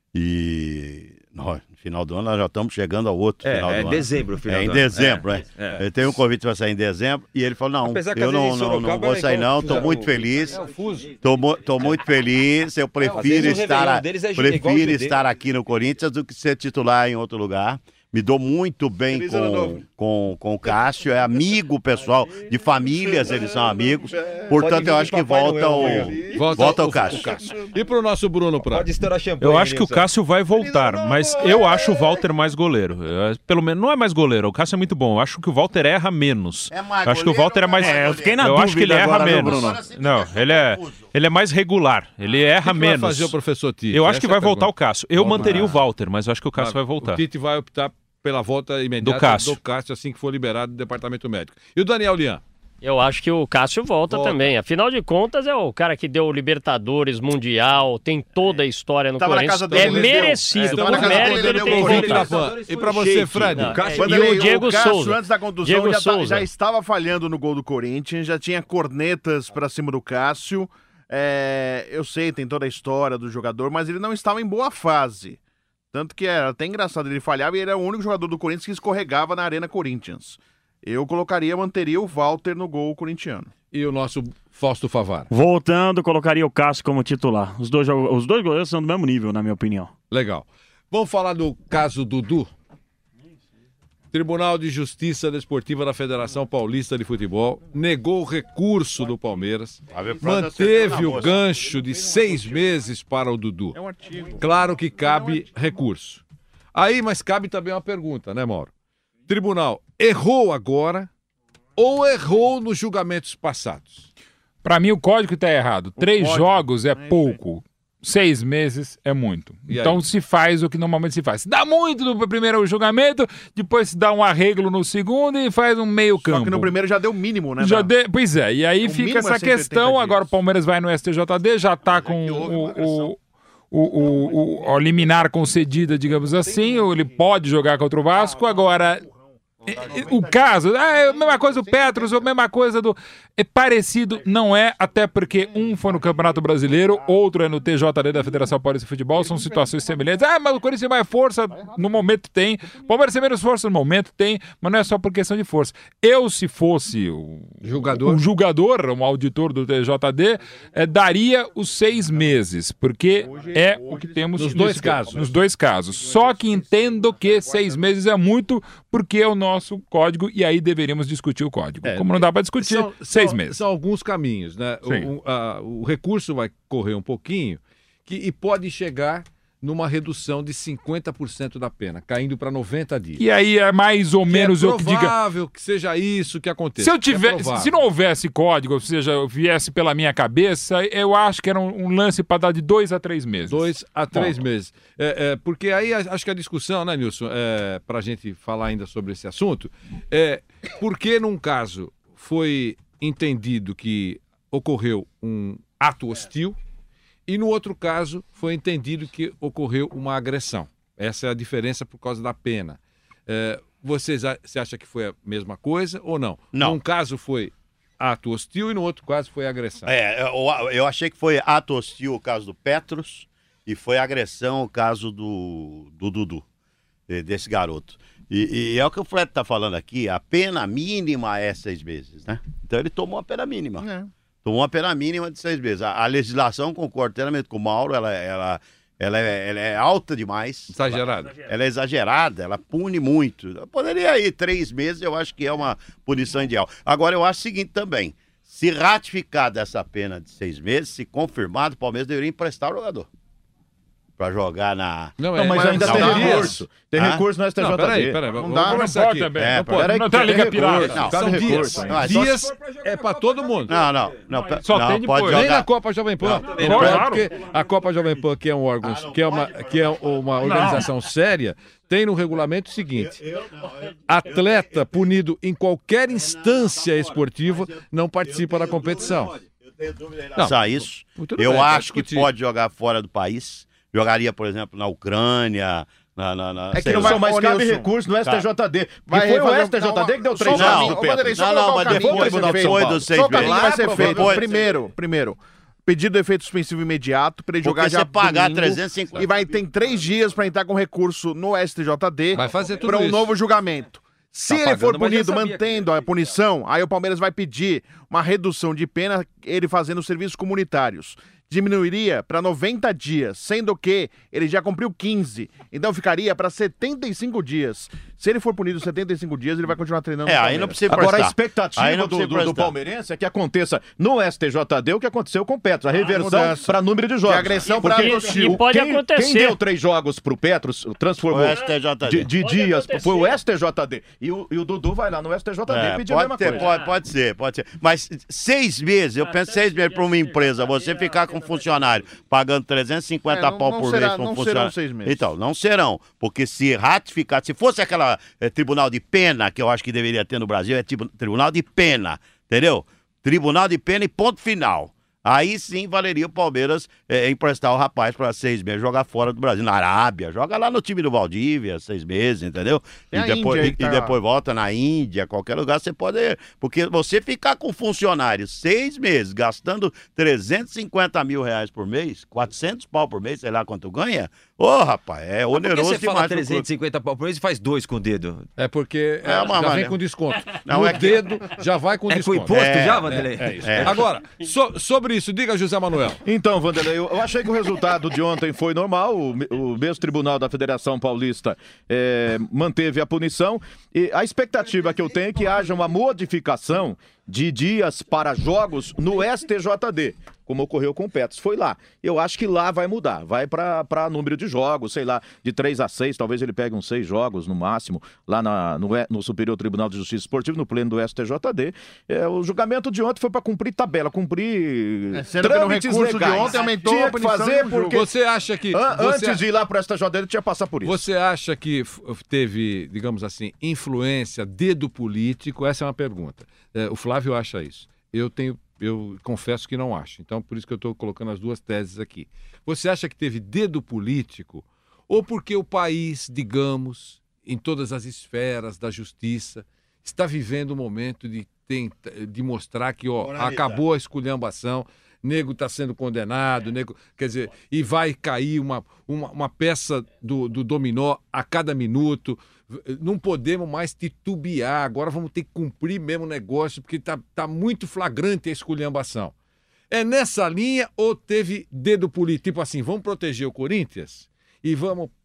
Speaker 7: E no final do ano nós já estamos chegando ao outro
Speaker 1: É,
Speaker 7: final do
Speaker 1: é
Speaker 7: ano.
Speaker 1: dezembro o final
Speaker 7: É em
Speaker 1: do ano.
Speaker 7: dezembro,
Speaker 1: É,
Speaker 7: é.
Speaker 1: é.
Speaker 7: Ele teve um convite para sair em dezembro e ele falou, não,
Speaker 1: Apesar que
Speaker 7: eu
Speaker 1: às
Speaker 7: não,
Speaker 1: vezes em
Speaker 7: não, não
Speaker 1: Sorocaba
Speaker 7: vou
Speaker 1: é
Speaker 7: sair
Speaker 1: igual
Speaker 7: não,
Speaker 1: fizeram
Speaker 7: estou muito
Speaker 1: o-
Speaker 7: feliz.
Speaker 1: É, o fuso.
Speaker 7: Tô, mu- tô muito feliz, eu prefiro
Speaker 1: vezes o
Speaker 7: estar,
Speaker 1: Réveillon
Speaker 7: a-
Speaker 1: deles é ju- igual
Speaker 7: prefiro
Speaker 1: judeu.
Speaker 7: estar aqui no Corinthians do que ser titular em outro lugar. Me dou muito bem
Speaker 14: Feliz ano
Speaker 7: com,
Speaker 14: novo.
Speaker 7: com, com o Cássio, é amigo pessoal, de famílias eles são amigos, portanto eu acho que volta o, volta o Cássio.
Speaker 5: E pro nosso Bruno Prado?
Speaker 1: Pode estourar champanhe.
Speaker 17: Eu acho que o
Speaker 1: Nilson.
Speaker 17: Cássio vai voltar, mas eu acho o Walter mais goleiro. Eu- Pelo menos não é mais goleiro, o Cássio é muito bom. Eu acho que o Walter erra menos.
Speaker 7: É mais
Speaker 17: Eu acho que o
Speaker 7: goleiro
Speaker 17: Walter é
Speaker 7: ou
Speaker 17: mais.
Speaker 7: mais
Speaker 11: É, eu fiquei na
Speaker 17: eu acho que ele
Speaker 11: dúvida
Speaker 17: erra
Speaker 11: agora, viu,
Speaker 17: menos.
Speaker 11: Bruno?
Speaker 17: Não, ele é, ele é mais regular. Ele erra
Speaker 5: O que que vai
Speaker 17: menos.
Speaker 5: fazer o professor Tite?
Speaker 17: Eu acho
Speaker 5: Essa
Speaker 17: que
Speaker 5: é a
Speaker 17: vai voltar
Speaker 5: pergunta.
Speaker 17: o Cássio. Eu
Speaker 5: Vamos
Speaker 17: manteria
Speaker 5: lá.
Speaker 17: o Walter, mas eu acho que o Cássio
Speaker 5: Ah,
Speaker 17: vai voltar.
Speaker 5: O Tite vai optar pela volta imediata
Speaker 17: Do Cássio.
Speaker 5: do Cássio assim que for liberado do departamento médico. E o Daniel Lian?
Speaker 15: Eu acho que o Cássio volta,
Speaker 5: Volta.
Speaker 15: também. Afinal de contas, é o cara que deu o Libertadores, Mundial, tem toda a história no
Speaker 14: Tava na
Speaker 15: Corinthians.
Speaker 14: casa dele,
Speaker 15: É
Speaker 14: ele deu.
Speaker 15: merecido,
Speaker 14: É, tava
Speaker 15: por
Speaker 14: na casa dele,
Speaker 15: mérito
Speaker 14: ele
Speaker 15: ele
Speaker 14: deu
Speaker 15: tem
Speaker 14: o Corinthians.
Speaker 15: voltado.
Speaker 5: E pra você, Fred?
Speaker 15: Não,
Speaker 14: Cássio,
Speaker 15: é, e
Speaker 14: Vanderlei,
Speaker 15: o Diego
Speaker 14: Cássio,
Speaker 15: Souza.
Speaker 14: antes da contusão,
Speaker 15: Diego
Speaker 14: já, tá-
Speaker 15: Souza.
Speaker 14: já estava falhando no gol do Corinthians, já tinha cornetas pra cima do Cássio. É, eu sei, tem toda a história do jogador, mas ele não estava em boa fase. Tanto que era até engraçado, ele falhava e ele era o único jogador do Corinthians que escorregava na Arena Corinthians. Eu colocaria, manteria o Walter no gol corintiano.
Speaker 5: E o nosso Fausto Favara?
Speaker 11: Voltando, colocaria o Cássio como titular. Os dois, jogo- os dois goleiros são do mesmo nível, na minha opinião.
Speaker 5: Legal. Vamos falar do caso Dudu? Tribunal de Justiça Desportiva da Federação Paulista de Futebol negou o recurso do Palmeiras, manteve o gancho de seis meses para o Dudu.
Speaker 14: É um artigo.
Speaker 5: Claro que cabe recurso. Aí, mas cabe também uma pergunta, né, Mauro? Tribunal errou agora ou errou nos julgamentos passados?
Speaker 12: Pra mim, o código tá errado. Três
Speaker 14: código,
Speaker 12: jogos é
Speaker 14: é isso aí.
Speaker 12: pouco. Seis meses é muito.
Speaker 5: E
Speaker 12: Então
Speaker 5: aí?
Speaker 12: se faz o que normalmente se faz. Se dá muito no primeiro julgamento, depois se dá um arreglo no segundo e faz um meio campo.
Speaker 14: Só que no primeiro já deu o mínimo, né?
Speaker 12: Já
Speaker 14: da-
Speaker 12: de- Pois é, e aí
Speaker 14: O
Speaker 12: fica
Speaker 14: mínimo é
Speaker 12: essa
Speaker 14: cento e oitenta
Speaker 12: questão.
Speaker 14: dias.
Speaker 12: Agora o Palmeiras vai no S T J D, já tá com o, o, o, o, o, o liminar concedida, digamos assim. ou Ele pode jogar contra o Vasco. Agora, o caso, ah, é a mesma coisa do Petros, a mesma coisa do. É parecido, não é, até porque um foi no Campeonato Brasileiro, outro é no T J D da Federação Paulista de Futebol, são situações semelhantes. Ah, mas o Corinthians tem mais força, no momento tem. O Palmeiras tem menos força, no momento tem, mas não é só por questão de força. Eu, se fosse o
Speaker 5: Julgador?
Speaker 12: um julgador, um auditor do T J D, eh, daria os seis meses, porque é o que temos
Speaker 5: Nos dois
Speaker 12: nesse-
Speaker 5: casos.
Speaker 12: Nos dois casos. Só que entendo que seis meses é muito, porque é o nosso código, e aí deveríamos discutir o código.
Speaker 5: É,
Speaker 12: Como não dá para discutir,
Speaker 5: são-
Speaker 12: seis seis
Speaker 5: são,
Speaker 12: meses.
Speaker 5: São alguns caminhos, né? O, o, a, o recurso vai correr um pouquinho que, e pode chegar numa redução de cinquenta por cento da pena, caindo para noventa dias.
Speaker 12: E aí é mais ou menos
Speaker 5: é
Speaker 12: eu que diga.
Speaker 5: É provável que seja isso que aconteça.
Speaker 12: Se eu tiver,
Speaker 5: é
Speaker 12: se não houvesse código, ou seja, eu viesse pela minha cabeça, eu acho que era um, um lance para dar de dois a três meses.
Speaker 5: Dois a três
Speaker 12: Bom.
Speaker 5: meses. É, é, porque aí acho que a discussão, né, Nilson, é, para a gente falar ainda sobre esse assunto, é porque num caso foi entendido que ocorreu um ato hostil, e no outro caso, foi entendido que ocorreu uma agressão. Essa é a diferença por causa da pena. É, vocês, você acha que foi a mesma coisa ou não?
Speaker 7: Não.
Speaker 5: Num caso foi ato hostil e no outro caso foi agressão.
Speaker 7: É, eu, eu achei que foi ato hostil o caso do Petros e foi agressão o caso do, do Dudu, desse garoto. E, e é o que o Fred está falando aqui, a pena mínima é seis meses, né? Então ele tomou a pena mínima. É. Tomou uma pena mínima de seis meses. A, a legislação, concordo inteiramente com o Mauro, ela, ela, ela, é, ela é alta demais.
Speaker 5: Exagerada.
Speaker 7: Ela, ela é exagerada, ela pune muito. Poderia ir três meses, eu acho que é uma punição ideal. Agora, eu acho o seguinte também, se ratificada essa pena de seis meses, se confirmado, o Palmeiras deveria emprestar o jogador. Pra jogar na...
Speaker 13: Não, é, mas ainda
Speaker 7: não,
Speaker 13: tem
Speaker 7: não,
Speaker 13: recurso. Tem
Speaker 7: ah?
Speaker 13: recurso no S T J D.
Speaker 5: Não, peraí, peraí.
Speaker 13: Não
Speaker 5: Vamos
Speaker 13: dá,
Speaker 5: conversar
Speaker 13: não
Speaker 5: aqui.
Speaker 13: pode também.
Speaker 7: É,
Speaker 13: Não pode.
Speaker 5: Não tem liga pirata.
Speaker 7: Não,
Speaker 5: São
Speaker 7: tem
Speaker 5: dias.
Speaker 7: recurso, não, é
Speaker 5: Dias
Speaker 7: só-
Speaker 5: é pra todo mundo.
Speaker 7: Não, não. não
Speaker 12: Só
Speaker 7: não,
Speaker 12: tem depois.
Speaker 7: pode
Speaker 5: Nem
Speaker 7: jogar.
Speaker 5: na Copa Jovem Pan.
Speaker 7: Não,
Speaker 5: Não,
Speaker 7: tem
Speaker 5: pode,
Speaker 7: claro.
Speaker 5: porque a Copa Jovem Pan, que é um órgão, que é uma, que é uma organização séria, tem no regulamento o seguinte: atleta punido em qualquer instância esportiva não participa da competição.
Speaker 7: Não, só isso.
Speaker 5: tudo
Speaker 7: Eu
Speaker 5: bem, pode
Speaker 7: acho que
Speaker 5: discutir.
Speaker 7: pode jogar fora do país. Jogaria, por exemplo, na Ucrânia. Na, na, na,
Speaker 13: É que
Speaker 7: sei
Speaker 13: não
Speaker 7: lá.
Speaker 13: vai, mas
Speaker 14: Ô,
Speaker 13: cabe
Speaker 14: Nilson.
Speaker 13: recurso no S T J D.
Speaker 14: Vai
Speaker 13: E foi o
Speaker 14: fazer-
Speaker 13: S T J D que deu
Speaker 14: Só
Speaker 13: três
Speaker 14: o
Speaker 13: anos
Speaker 14: caminho.
Speaker 13: do
Speaker 14: Ô, Vanderlei,
Speaker 13: Petros.
Speaker 14: só
Speaker 7: Não, não,
Speaker 14: colocar
Speaker 7: mas
Speaker 14: o caminho
Speaker 7: depois,
Speaker 14: que vai ser
Speaker 7: depois
Speaker 14: feito.
Speaker 7: dos seis
Speaker 14: Só o caminho
Speaker 7: meses.
Speaker 14: que vai ser
Speaker 7: Lá,
Speaker 14: feito.
Speaker 7: depois-
Speaker 14: Primeiro, primeiro, pedido de efeito suspensivo imediato para ele
Speaker 7: Porque
Speaker 14: jogar
Speaker 7: você
Speaker 14: já
Speaker 7: pagar
Speaker 14: domingo,
Speaker 7: trezentos e cinquenta.
Speaker 14: e vai ter três dias para entrar com recurso no S T J D
Speaker 5: Vai fazer tudo
Speaker 14: para um
Speaker 5: isso.
Speaker 14: novo julgamento. Se
Speaker 5: Tá
Speaker 14: ele for
Speaker 5: pagando, mas já
Speaker 14: punido
Speaker 5: sabia
Speaker 14: mantendo a punição, aí o Palmeiras vai pedir uma redução de pena, ele fazendo serviços comunitários. Diminuiria para noventa dias, sendo que ele já cumpriu quinze. Então ficaria para setenta e cinco dias. Se ele for punido setenta e cinco dias, ele vai continuar treinando.
Speaker 7: É,
Speaker 14: no
Speaker 7: aí
Speaker 14: Palmeiras.
Speaker 7: não precisa
Speaker 13: Agora, a
Speaker 7: prestar. Aí
Speaker 13: expectativa
Speaker 7: não
Speaker 13: do,
Speaker 7: precisa
Speaker 13: do, do
Speaker 7: prestar.
Speaker 13: palmeirense é que aconteça no S T J D o que aconteceu com o Petros, a reversão
Speaker 14: mudança.
Speaker 13: para número de jogos.
Speaker 14: De agressão
Speaker 13: Porque
Speaker 14: pra
Speaker 13: o-
Speaker 14: hostil.
Speaker 15: E pode
Speaker 13: quem,
Speaker 15: acontecer.
Speaker 13: Quem deu três jogos pro Petros, transformou
Speaker 7: Foi o S T J D.
Speaker 13: de, de
Speaker 15: Pode
Speaker 13: dias,
Speaker 15: acontecer.
Speaker 13: foi o S T J D. E o, e o Dudu vai lá no S T J D
Speaker 7: É,
Speaker 13: pedir a
Speaker 7: pode,
Speaker 13: mesma
Speaker 7: ter,
Speaker 13: coisa.
Speaker 7: pode, pode ser, pode ser. Mas seis meses, eu penso seis meses para uma empresa, você ficar com um funcionário pagando trezentos e cinquenta
Speaker 14: É, não-
Speaker 7: pau
Speaker 14: não
Speaker 7: por
Speaker 14: será-
Speaker 7: mês para um
Speaker 14: não
Speaker 7: funcionário.
Speaker 14: serão seis meses.
Speaker 7: Então, não serão. Porque se ratificar, se fosse aquela eh, tribunal de pena, que eu acho que deveria ter no Brasil, é tipo tribunal de pena, entendeu? Tribunal de pena e ponto final. Aí sim valeria o Palmeiras eh, emprestar o rapaz para seis meses jogar fora do Brasil, na Arábia, joga lá no time do Valdívia, seis meses, entendeu?
Speaker 14: Tem
Speaker 7: E
Speaker 14: a
Speaker 7: depois,
Speaker 14: Índia aí
Speaker 7: e,
Speaker 14: que
Speaker 7: e
Speaker 14: tá-
Speaker 7: depois volta na Índia, qualquer lugar você pode. Porque você ficar com funcionário seis meses gastando trezentos e cinquenta mil reais por mês, quatrocentos pau por mês, sei lá quanto ganha. Ô, rapaz, é
Speaker 1: Por que
Speaker 7: oneroso
Speaker 1: você
Speaker 7: demais.
Speaker 1: fala
Speaker 7: pro clube.
Speaker 1: trezentos e cinquenta pau por mês e faz dois com o dedo?
Speaker 5: É porque
Speaker 7: É
Speaker 5: é,
Speaker 7: uma
Speaker 5: já vem
Speaker 7: maneira.
Speaker 5: com desconto.
Speaker 7: Não,
Speaker 5: no
Speaker 7: é que-
Speaker 5: dedo já vai com
Speaker 1: É com
Speaker 5: desconto.
Speaker 1: imposto
Speaker 7: É,
Speaker 1: já,
Speaker 7: é,
Speaker 1: Vanderlei?
Speaker 5: É isso.
Speaker 7: É.
Speaker 5: Agora, so- sobre isso, diga, José Manuel.
Speaker 13: Então, Vanderlei, eu, eu achei que o resultado de ontem foi normal. O, me- o mesmo Tribunal da Federação Paulista eh, manteve a punição. E a expectativa que eu tenho é que haja uma modificação de dias para jogos no S T J D, como ocorreu com o Petros. Foi lá. Eu acho que lá vai mudar. Vai para número de jogos, sei lá, de três a seis. Talvez ele pegue uns seis jogos no máximo, lá na, no, E- no Superior Tribunal de Justiça Esportiva, no pleno do S T J D. É, o julgamento de ontem foi para cumprir tabela, cumprir
Speaker 14: É, sendo que no
Speaker 13: trâmites
Speaker 14: recurso de
Speaker 13: legais.
Speaker 14: ontem aumentou
Speaker 13: Tinha
Speaker 14: a
Speaker 13: que
Speaker 14: punição
Speaker 13: fazer
Speaker 14: de um jogo.
Speaker 13: porque
Speaker 5: Você acha que.
Speaker 13: An-
Speaker 5: você,
Speaker 13: antes de ir lá para o S T J D, ele tinha que passar por isso.
Speaker 5: você acha que f- teve, digamos assim, influência, dedo político? Essa é uma pergunta. É, o Flávio acha isso. Eu tenho. Eu confesso que não acho. Então, por isso que eu estou colocando as duas teses aqui. Você acha que teve dedo político? Ou porque o país, digamos, em todas as esferas da justiça, está vivendo um momento de, tenta, de mostrar que ó, acabou a esculhambação, nego está sendo condenado, nego, quer dizer, e vai cair uma, uma, uma peça do, do dominó a cada minuto. Não podemos mais titubear, agora vamos ter que cumprir mesmo o negócio, porque está tá muito flagrante a esculhambação. É nessa linha ou teve dedo político? Tipo assim, vamos proteger o Corinthians e vamos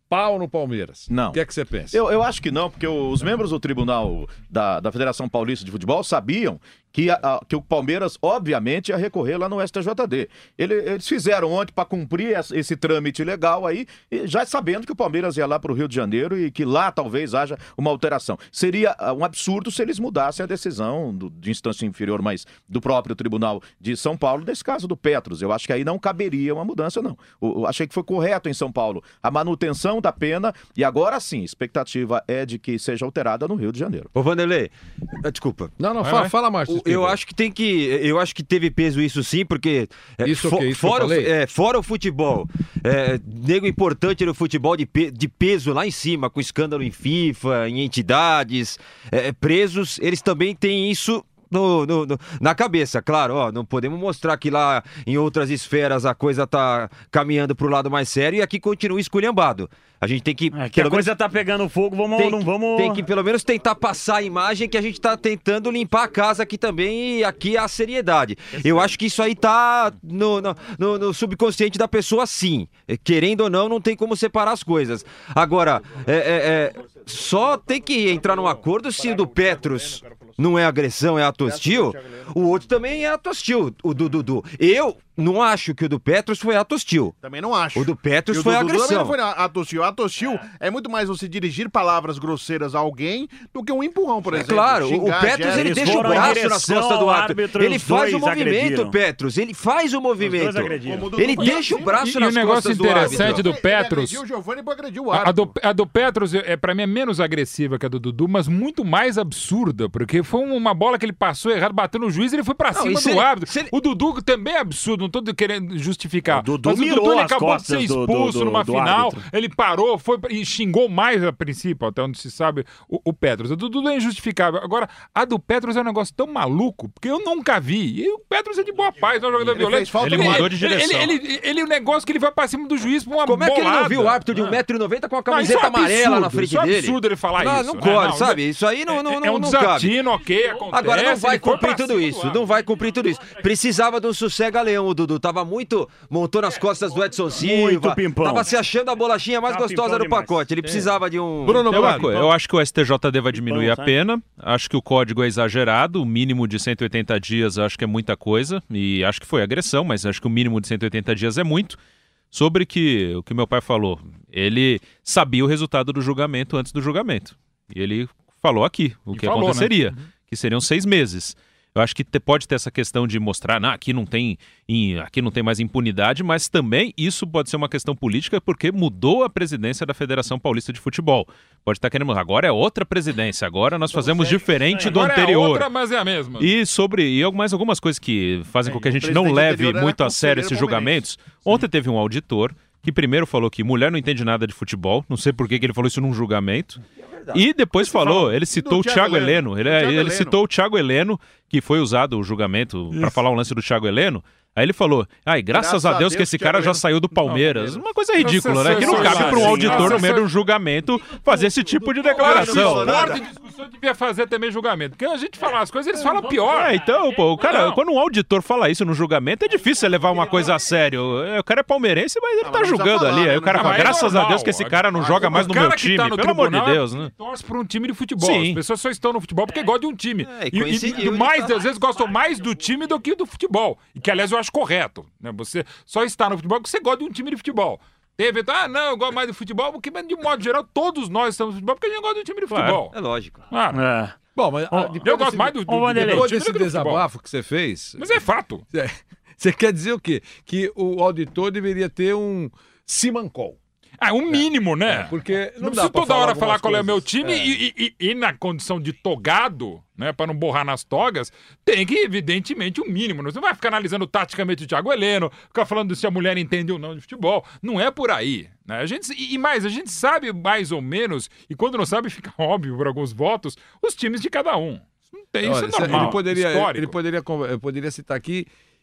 Speaker 5: pau no Palmeiras.
Speaker 13: Não.
Speaker 5: O que é que você pensa?
Speaker 13: Eu, eu acho que não, porque os membros do Tribunal da, da Federação Paulista de Futebol sabiam que, a, a, que o Palmeiras, obviamente, ia recorrer lá no S T J D. Ele, eles fizeram ontem para cumprir esse, esse trâmite legal aí, já sabendo que o Palmeiras ia lá para o Rio de Janeiro e que lá talvez haja uma alteração. Seria um absurdo se eles mudassem a decisão do, de instância inferior, mas do próprio Tribunal de São Paulo, nesse caso do Petros. Eu acho que aí não caberia uma mudança, não. Eu, eu achei que foi correto em São Paulo a manutenção da pena e agora sim, a expectativa é de que seja alterada no Rio de Janeiro.
Speaker 1: Ô Vanderlei, desculpa.
Speaker 5: Não, não, fala, fala mais.
Speaker 1: Eu acho que tem que, eu acho que teve peso isso sim, porque é,
Speaker 5: isso,
Speaker 1: fo
Speaker 5: okay, isso
Speaker 1: fora, o,
Speaker 5: falei?
Speaker 1: é, fora o futebol, é, nego importante no futebol de, pe de peso lá em cima, com escândalo em FIFA, em entidades, é, presos, eles também têm isso No, no, no, na cabeça, claro, ó, não podemos mostrar que lá em outras esferas a coisa tá caminhando pro lado mais sério e aqui continua esculhambado. A gente tem que...
Speaker 11: É, que a coisa tá pegando fogo, vamos,
Speaker 1: tem,
Speaker 11: não vamos...
Speaker 1: Tem que pelo menos tentar passar a imagem que a gente tá tentando limpar a casa aqui também e aqui a seriedade. Eu acho que isso aí tá no, no, no, no subconsciente da pessoa sim. Querendo ou não, não tem como separar as coisas. Agora, é, é, é, só tem que entrar num acordo se o do Petros não é agressão, é ato hostil, o outro também é ato hostil, o do Dudu. Eu não acho que o do Petros foi ato hostil.
Speaker 14: Também não acho.
Speaker 1: O do Petros
Speaker 14: E o
Speaker 1: foi
Speaker 14: do Dudu também
Speaker 1: agressão.
Speaker 14: não foi ato hostil. Ato hostil é muito mais você dirigir palavras grosseiras a alguém do que um empurrão, por
Speaker 1: É
Speaker 14: exemplo.
Speaker 1: claro, o
Speaker 14: Xingar,
Speaker 1: Petros
Speaker 14: gesto.
Speaker 1: ele deixa o braço nas costas do árbitro. Ele faz o movimento, o Petros. Ele faz o movimento. Ele deixa o braço
Speaker 12: e,
Speaker 1: nas
Speaker 12: e o negócio
Speaker 1: costas do árbitro.
Speaker 12: interessante do Petros...
Speaker 14: Ele agrediu o Giovani pra agredir o
Speaker 12: A, a,
Speaker 14: árbitro.
Speaker 12: do, a do Petros, é, pra mim, é menos agressiva que a do Dudu, mas muito mais absurda, porque foi uma bola que ele passou errado, bateu no juiz e ele foi pra
Speaker 1: Não,
Speaker 12: cima
Speaker 1: e se
Speaker 12: do
Speaker 1: ele-
Speaker 12: árbitro.
Speaker 1: se ele-
Speaker 12: O Dudu também é absurdo, não tô querendo justificar.
Speaker 11: O Dudu
Speaker 12: mas o
Speaker 11: mirou
Speaker 12: Dudu ele
Speaker 11: as
Speaker 12: acabou de ser
Speaker 11: costas do-
Speaker 12: expulso
Speaker 11: do- do-
Speaker 12: numa
Speaker 11: do
Speaker 12: final,
Speaker 11: árbitro.
Speaker 12: ele parou foi, e xingou mais a princípio, até onde se sabe, o, o Petros. A do Dudu é injustificável. Agora, a do Petros é um negócio tão maluco, porque eu nunca vi. E o Petros é de boa paz, não é um jogador
Speaker 14: Ele
Speaker 12: violento.
Speaker 14: fez falta
Speaker 17: Ele
Speaker 14: no
Speaker 17: mudou de
Speaker 12: Ele,
Speaker 17: direção.
Speaker 12: ele, ele, ele, o negócio que ele vai pra cima do juiz pra uma
Speaker 1: Como é que ele não
Speaker 12: bolada.
Speaker 1: viu o árbitro de um metro e noventa com a
Speaker 12: Não, isso é
Speaker 1: camiseta
Speaker 12: um absurdo,
Speaker 1: amarela na frente
Speaker 12: isso é um
Speaker 1: dele?
Speaker 12: absurdo ele falar
Speaker 1: não,
Speaker 12: isso,
Speaker 1: Não
Speaker 12: né?
Speaker 1: corre,
Speaker 12: Não,
Speaker 1: sabe? Isso aí não, não,
Speaker 12: é
Speaker 1: não,
Speaker 12: um
Speaker 1: não cabe.
Speaker 12: desatino, ok, acontece.
Speaker 1: Agora não vai
Speaker 12: ele foi
Speaker 1: cumprir
Speaker 12: pra
Speaker 1: tudo
Speaker 12: cima
Speaker 1: isso,
Speaker 12: do
Speaker 1: não vai cumprir tudo isso. Precisava de um sossega-leão, o Dudu. Tava muito, montou nas costas do Edson Silva.
Speaker 11: pimpão.
Speaker 1: Tava se achando a bolachinha mais
Speaker 11: Tá
Speaker 1: gostosa
Speaker 11: pimpão
Speaker 1: do
Speaker 11: demais.
Speaker 1: pacote. Ele precisava de um...
Speaker 5: Bruno
Speaker 17: Eu,
Speaker 5: Branco.
Speaker 17: eu acho que o S T J D vai diminuir
Speaker 11: Pimpão,
Speaker 17: a
Speaker 11: sabe?
Speaker 17: pena. Acho que o código é exagerado. O mínimo de cento e oitenta dias acho que é muita coisa. E acho que foi agressão, mas acho que o mínimo de cento e oitenta dias é muito. Sobre que, o que meu pai falou. Ele sabia o resultado do julgamento antes do julgamento. E ele falou aqui o
Speaker 12: E
Speaker 17: que
Speaker 12: falou,
Speaker 17: aconteceria.
Speaker 12: né?
Speaker 17: Que seriam seis meses. Eu acho que te- pode ter essa questão de mostrar, nah, aqui não tem, em- aqui não tem mais impunidade, mas também isso pode ser uma questão política porque mudou a presidência da Federação Paulista de Futebol. Pode estar querendo, agora é outra presidência, agora nós fazemos diferente do
Speaker 12: Agora
Speaker 17: anterior.
Speaker 12: É outra, mas é a mesma.
Speaker 17: E sobre e mais algumas coisas que fazem com que a gente não
Speaker 14: presidente
Speaker 17: leve
Speaker 14: anterior era
Speaker 17: muito a sério
Speaker 14: conselheiro
Speaker 17: esses
Speaker 14: palmeirense.
Speaker 17: julgamentos. Ontem teve um auditor que primeiro falou que mulher não entende nada de futebol, não sei por que que ele falou isso num julgamento. E depois falou, ele citou o Thiago Heleno, ele, é-
Speaker 14: Thiago
Speaker 17: ele
Speaker 14: Heleno.
Speaker 17: citou o Thiago Heleno, que foi usado o julgamento para falar um lance do Thiago Heleno. Aí ele falou, ai, graças, a Deus que esse cara já saiu do Palmeiras. Uma coisa ridícula, né? Que não cabe para um auditor no meio de um julgamento fazer esse tipo de declaração.
Speaker 12: Claro que discussão devia fazer também julgamento. Porque a gente fala as coisas, eles falam pior.
Speaker 17: É, então, pô, o cara,
Speaker 12: Não.
Speaker 17: quando um auditor fala isso no julgamento, é difícil você levar uma coisa a sério. É, o cara é palmeirense, mas ele tá
Speaker 14: mas não precisa
Speaker 17: julgando
Speaker 14: falar,
Speaker 17: ali.
Speaker 14: né?
Speaker 17: Aí o cara
Speaker 12: Ah,
Speaker 17: fala,
Speaker 12: mas é
Speaker 17: graças a
Speaker 12: normal.
Speaker 17: Deus que esse cara não joga mais no meu
Speaker 12: cara que
Speaker 17: time.
Speaker 12: tá no
Speaker 17: Pelo amor de
Speaker 12: tribunal
Speaker 17: Deus, né?
Speaker 12: torce por um time de futebol.
Speaker 17: Sim.
Speaker 12: As pessoas só estão no futebol porque gostam de um time.
Speaker 1: É, e
Speaker 12: e,
Speaker 1: coincidiu
Speaker 12: e,
Speaker 1: de
Speaker 12: mais,
Speaker 1: estar
Speaker 12: às vezes, gostam mais do time do que do futebol. E que, aliás, eu acho correto. Né? Você só está no futebol porque você gosta de um time de futebol. Teve, ah, não, eu gosto mais do futebol, porque, mas, de modo geral, todos nós estamos no futebol porque a gente gosta de um time de
Speaker 17: Claro.
Speaker 12: futebol.
Speaker 1: É lógico.
Speaker 12: Claro.
Speaker 11: É.
Speaker 5: Bom, mas
Speaker 11: Ó,
Speaker 5: ah, depois
Speaker 12: Eu gosto
Speaker 5: desse-
Speaker 12: mais do, do,
Speaker 11: Ô, Vanderlei,
Speaker 5: depois
Speaker 12: time
Speaker 5: desse
Speaker 12: do que do futebol.
Speaker 5: desabafo que você fez,
Speaker 12: Mas é fato.
Speaker 5: é, você quer dizer o quê? Que o auditor deveria ter um simancol.
Speaker 12: Ah, um mínimo, né?
Speaker 5: É, porque
Speaker 12: não,
Speaker 5: não dá
Speaker 12: preciso
Speaker 5: pra
Speaker 12: toda hora
Speaker 5: falar
Speaker 12: falar qual é o meu
Speaker 5: algumas
Speaker 12: time
Speaker 5: coisas.
Speaker 12: e, e- e- e na condição de togado, né, pra não borrar nas togas, tem que, evidentemente, o mínimo. Você não vai ficar analisando taticamente o Thiago Heleno, ficar falando se a mulher entende ou não de futebol. Não é por aí. Né? A gente, e e mais, a gente sabe mais ou menos, e quando não sabe, fica óbvio por alguns votos, os times de cada um. Isso não tem, isso
Speaker 5: Olha,
Speaker 12: é normal.
Speaker 5: ele poderia,
Speaker 12: histórico.
Speaker 5: ele poderia, con- eu poderia citar aqui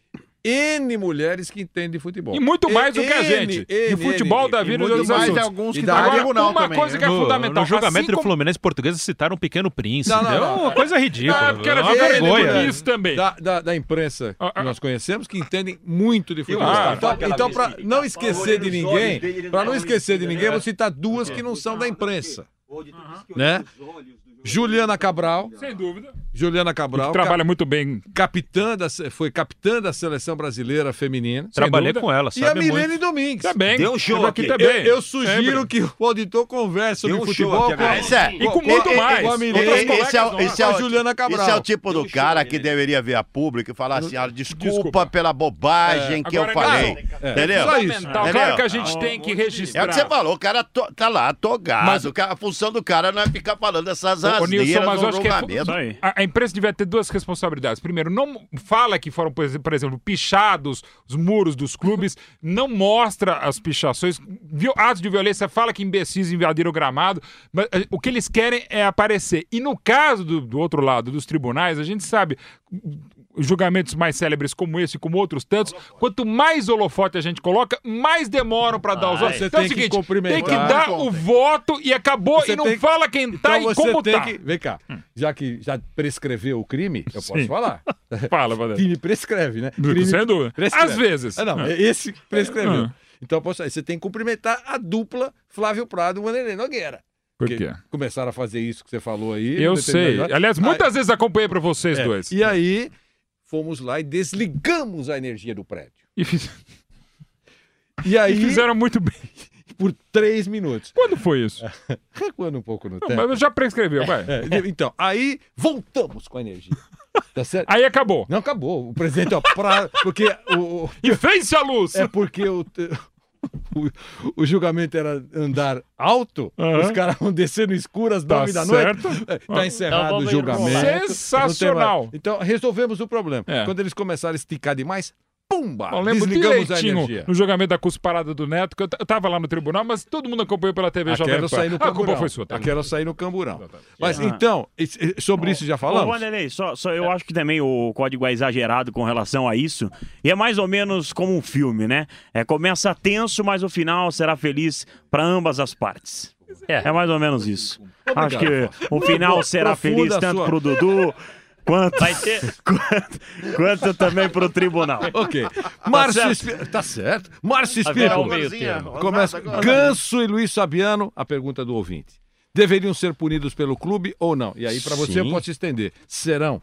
Speaker 5: N mulheres que entendem de futebol.
Speaker 12: E muito mais do que a
Speaker 5: N,
Speaker 12: gente.
Speaker 5: N,
Speaker 12: De futebol,
Speaker 5: N,
Speaker 12: da
Speaker 5: N,
Speaker 12: vida
Speaker 5: e
Speaker 12: e
Speaker 5: muito
Speaker 12: dos
Speaker 5: mais
Speaker 12: assuntos.
Speaker 5: de alguns que
Speaker 12: E
Speaker 5: dá
Speaker 12: agora,
Speaker 5: tribunal
Speaker 12: uma
Speaker 5: também,
Speaker 12: coisa
Speaker 5: né?
Speaker 12: que é
Speaker 17: No,
Speaker 12: fundamental.
Speaker 17: no julgamento
Speaker 12: assim
Speaker 17: entre
Speaker 12: como...
Speaker 17: Fluminense e Portuguesa citaram o Pequeno Príncipe.
Speaker 5: Não, não,
Speaker 17: é
Speaker 5: não.
Speaker 17: uma coisa ridícula.
Speaker 12: Ah, porque era
Speaker 17: é uma
Speaker 12: N
Speaker 17: vergonha.
Speaker 12: mulheres também.
Speaker 5: Da, da, da imprensa que nós conhecemos, que entendem muito de futebol.
Speaker 12: Ah,
Speaker 5: então, então para não esquecer de ninguém, para não esquecer de ninguém, vou citar duas que não são da imprensa. Né? Juliana Cabral.
Speaker 12: Sem dúvida.
Speaker 5: Juliana Cabral.
Speaker 12: Que trabalha
Speaker 5: cap-
Speaker 12: muito bem.
Speaker 5: Capitã da, foi capitã da seleção brasileira feminina.
Speaker 17: Trabalhei com ela,
Speaker 5: E a
Speaker 17: sabe
Speaker 5: Milene
Speaker 17: muito.
Speaker 5: Domingues.
Speaker 12: Também.
Speaker 1: Deu um show
Speaker 12: Teve
Speaker 1: aqui.
Speaker 12: aqui também.
Speaker 5: Eu, eu sugiro
Speaker 12: Sempre.
Speaker 5: que o auditor converse sobre
Speaker 1: Deu um
Speaker 5: futebol
Speaker 1: show aqui
Speaker 5: com,
Speaker 1: agora.
Speaker 7: Esse é-
Speaker 12: E com muito
Speaker 5: a-
Speaker 12: mais.
Speaker 5: com a Milene,
Speaker 12: Outras
Speaker 7: Esse
Speaker 12: colegas
Speaker 7: é, o-
Speaker 12: nossas.
Speaker 7: esse, é
Speaker 5: com
Speaker 7: o,
Speaker 5: a Juliana Cabral.
Speaker 7: esse é o tipo do cara que deveria vir a público e falar assim: ah, desculpa,
Speaker 12: Desculpa.
Speaker 7: pela bobagem que
Speaker 12: Agora,
Speaker 7: eu falei.
Speaker 12: não,
Speaker 7: Entendeu?
Speaker 5: só isso.
Speaker 12: Fundamental.
Speaker 7: Entendeu?
Speaker 12: Claro que a gente tem que registrar.
Speaker 7: É o que você falou, o cara to- tá lá togado.
Speaker 12: Mas-
Speaker 7: o cara- a função do cara não é ficar falando essas
Speaker 12: Ô, Nilson,
Speaker 7: asneiras
Speaker 12: mas eu
Speaker 7: no
Speaker 12: acho que é fu-
Speaker 7: julgamento.
Speaker 11: aí.
Speaker 12: a, a imprensa devia ter duas responsabilidades. Primeiro, não fala que foram, por ex- por exemplo, pichados os muros dos clubes, não mostra as pichações, viu, atos de violência, fala que imbecis invadiram o gramado, mas eh, o que eles querem é aparecer. E no caso do, do outro lado, dos tribunais, a gente sabe, julgamentos mais célebres como esse, como outros tantos, quanto mais holofote a gente coloca, mais demoram para dar os
Speaker 5: Ah,
Speaker 12: votos.
Speaker 5: você
Speaker 12: Então é o
Speaker 5: tem que
Speaker 12: seguinte,
Speaker 5: cumprimentar.
Speaker 12: tem que dar o voto e acabou,
Speaker 5: Você
Speaker 12: e não
Speaker 5: tem que-
Speaker 12: fala quem tá
Speaker 5: Então
Speaker 12: e
Speaker 5: você
Speaker 12: como
Speaker 5: tem
Speaker 12: tá.
Speaker 5: que. Vem cá, já que já prescreveu o crime, eu posso
Speaker 12: Sim.
Speaker 5: falar.
Speaker 12: Fala, Valério.
Speaker 5: Crime prescreve, né? Crime
Speaker 12: Sem dúvida.
Speaker 5: prescreve.
Speaker 12: Às vezes.
Speaker 5: Ah, não,
Speaker 12: Ah.
Speaker 5: esse prescreveu.
Speaker 12: Ah.
Speaker 5: Então, posso, você tem que cumprimentar a dupla Flávio Prado e Vanderlei Nogueira.
Speaker 12: Por
Speaker 5: Porque
Speaker 12: quê?
Speaker 5: Começaram a fazer isso que você falou aí.
Speaker 12: Eu
Speaker 5: em
Speaker 12: sei.
Speaker 5: determinado-
Speaker 12: Aliás, muitas vezes acompanhei para vocês
Speaker 5: É,
Speaker 12: dois.
Speaker 5: E aí, fomos lá e desligamos a energia do prédio.
Speaker 12: E, fiz-
Speaker 5: E aí,
Speaker 12: e fizeram muito bem.
Speaker 5: por três minutos.
Speaker 12: Quando foi isso?
Speaker 5: Recuando um pouco no
Speaker 12: Não,
Speaker 5: tempo.
Speaker 12: mas já prescreveu, vai.
Speaker 5: É, então, aí voltamos com a energia. Tá certo?
Speaker 12: Aí acabou.
Speaker 5: Não acabou. O presidente, ó, pra, porque o, o-
Speaker 12: E fez-se a luz.
Speaker 5: é porque o, o, o julgamento era andar alto,
Speaker 12: Aham.
Speaker 5: os caras vão descer no escuro às
Speaker 12: Tá
Speaker 5: nove da
Speaker 12: certo.
Speaker 5: noite. É,
Speaker 12: Ah.
Speaker 5: Tá encerrado
Speaker 15: Então
Speaker 5: o
Speaker 15: vamos
Speaker 5: julgamento.
Speaker 15: enrolar.
Speaker 12: Sensacional.
Speaker 5: Não tem mais. Então, resolvemos o problema.
Speaker 12: É.
Speaker 5: Quando eles começaram a esticar demais, pumba!
Speaker 12: Eu lembro
Speaker 5: Desligamos a
Speaker 12: direitinho
Speaker 5: energia.
Speaker 12: no julgamento da cusparada do Neto, que eu, t- eu tava lá no tribunal, mas todo mundo acompanhou pela T V
Speaker 5: Ah,
Speaker 12: Jovem
Speaker 5: quero
Speaker 12: Pan.
Speaker 5: sair no
Speaker 12: A culpa
Speaker 5: camburão.
Speaker 12: foi sua. tá?
Speaker 5: Ah, quero sair no camburão. Mas
Speaker 11: Ah.
Speaker 5: então, esse- esse- sobre isso já
Speaker 11: Ô,
Speaker 5: falamos?
Speaker 11: Vanderlei, só, só eu acho que também o código é exagerado com relação a isso. E é mais ou menos como um filme, né? É, começa tenso, mas o final será feliz para ambas as partes.
Speaker 15: É.
Speaker 11: É mais ou menos isso.
Speaker 5: Obrigado,
Speaker 11: Acho que
Speaker 5: Fábio.
Speaker 11: o final será
Speaker 5: Profunda
Speaker 11: feliz
Speaker 5: a
Speaker 11: tanto
Speaker 5: sua-
Speaker 11: pro Dudu quanto,
Speaker 15: Vai ter.
Speaker 11: quanto, quanto também pro tribunal.
Speaker 5: Ok. Márcio
Speaker 11: certo.
Speaker 5: Espí- Tá certo. Márcio
Speaker 15: Haverá um
Speaker 5: Espípulo.
Speaker 15: meio termo.
Speaker 5: Começa. Ganso e Luiz Fabiano, a pergunta do ouvinte. Deveriam ser punidos pelo clube ou não? E aí, para você, eu
Speaker 1: Sim.
Speaker 5: posso estender. Serão.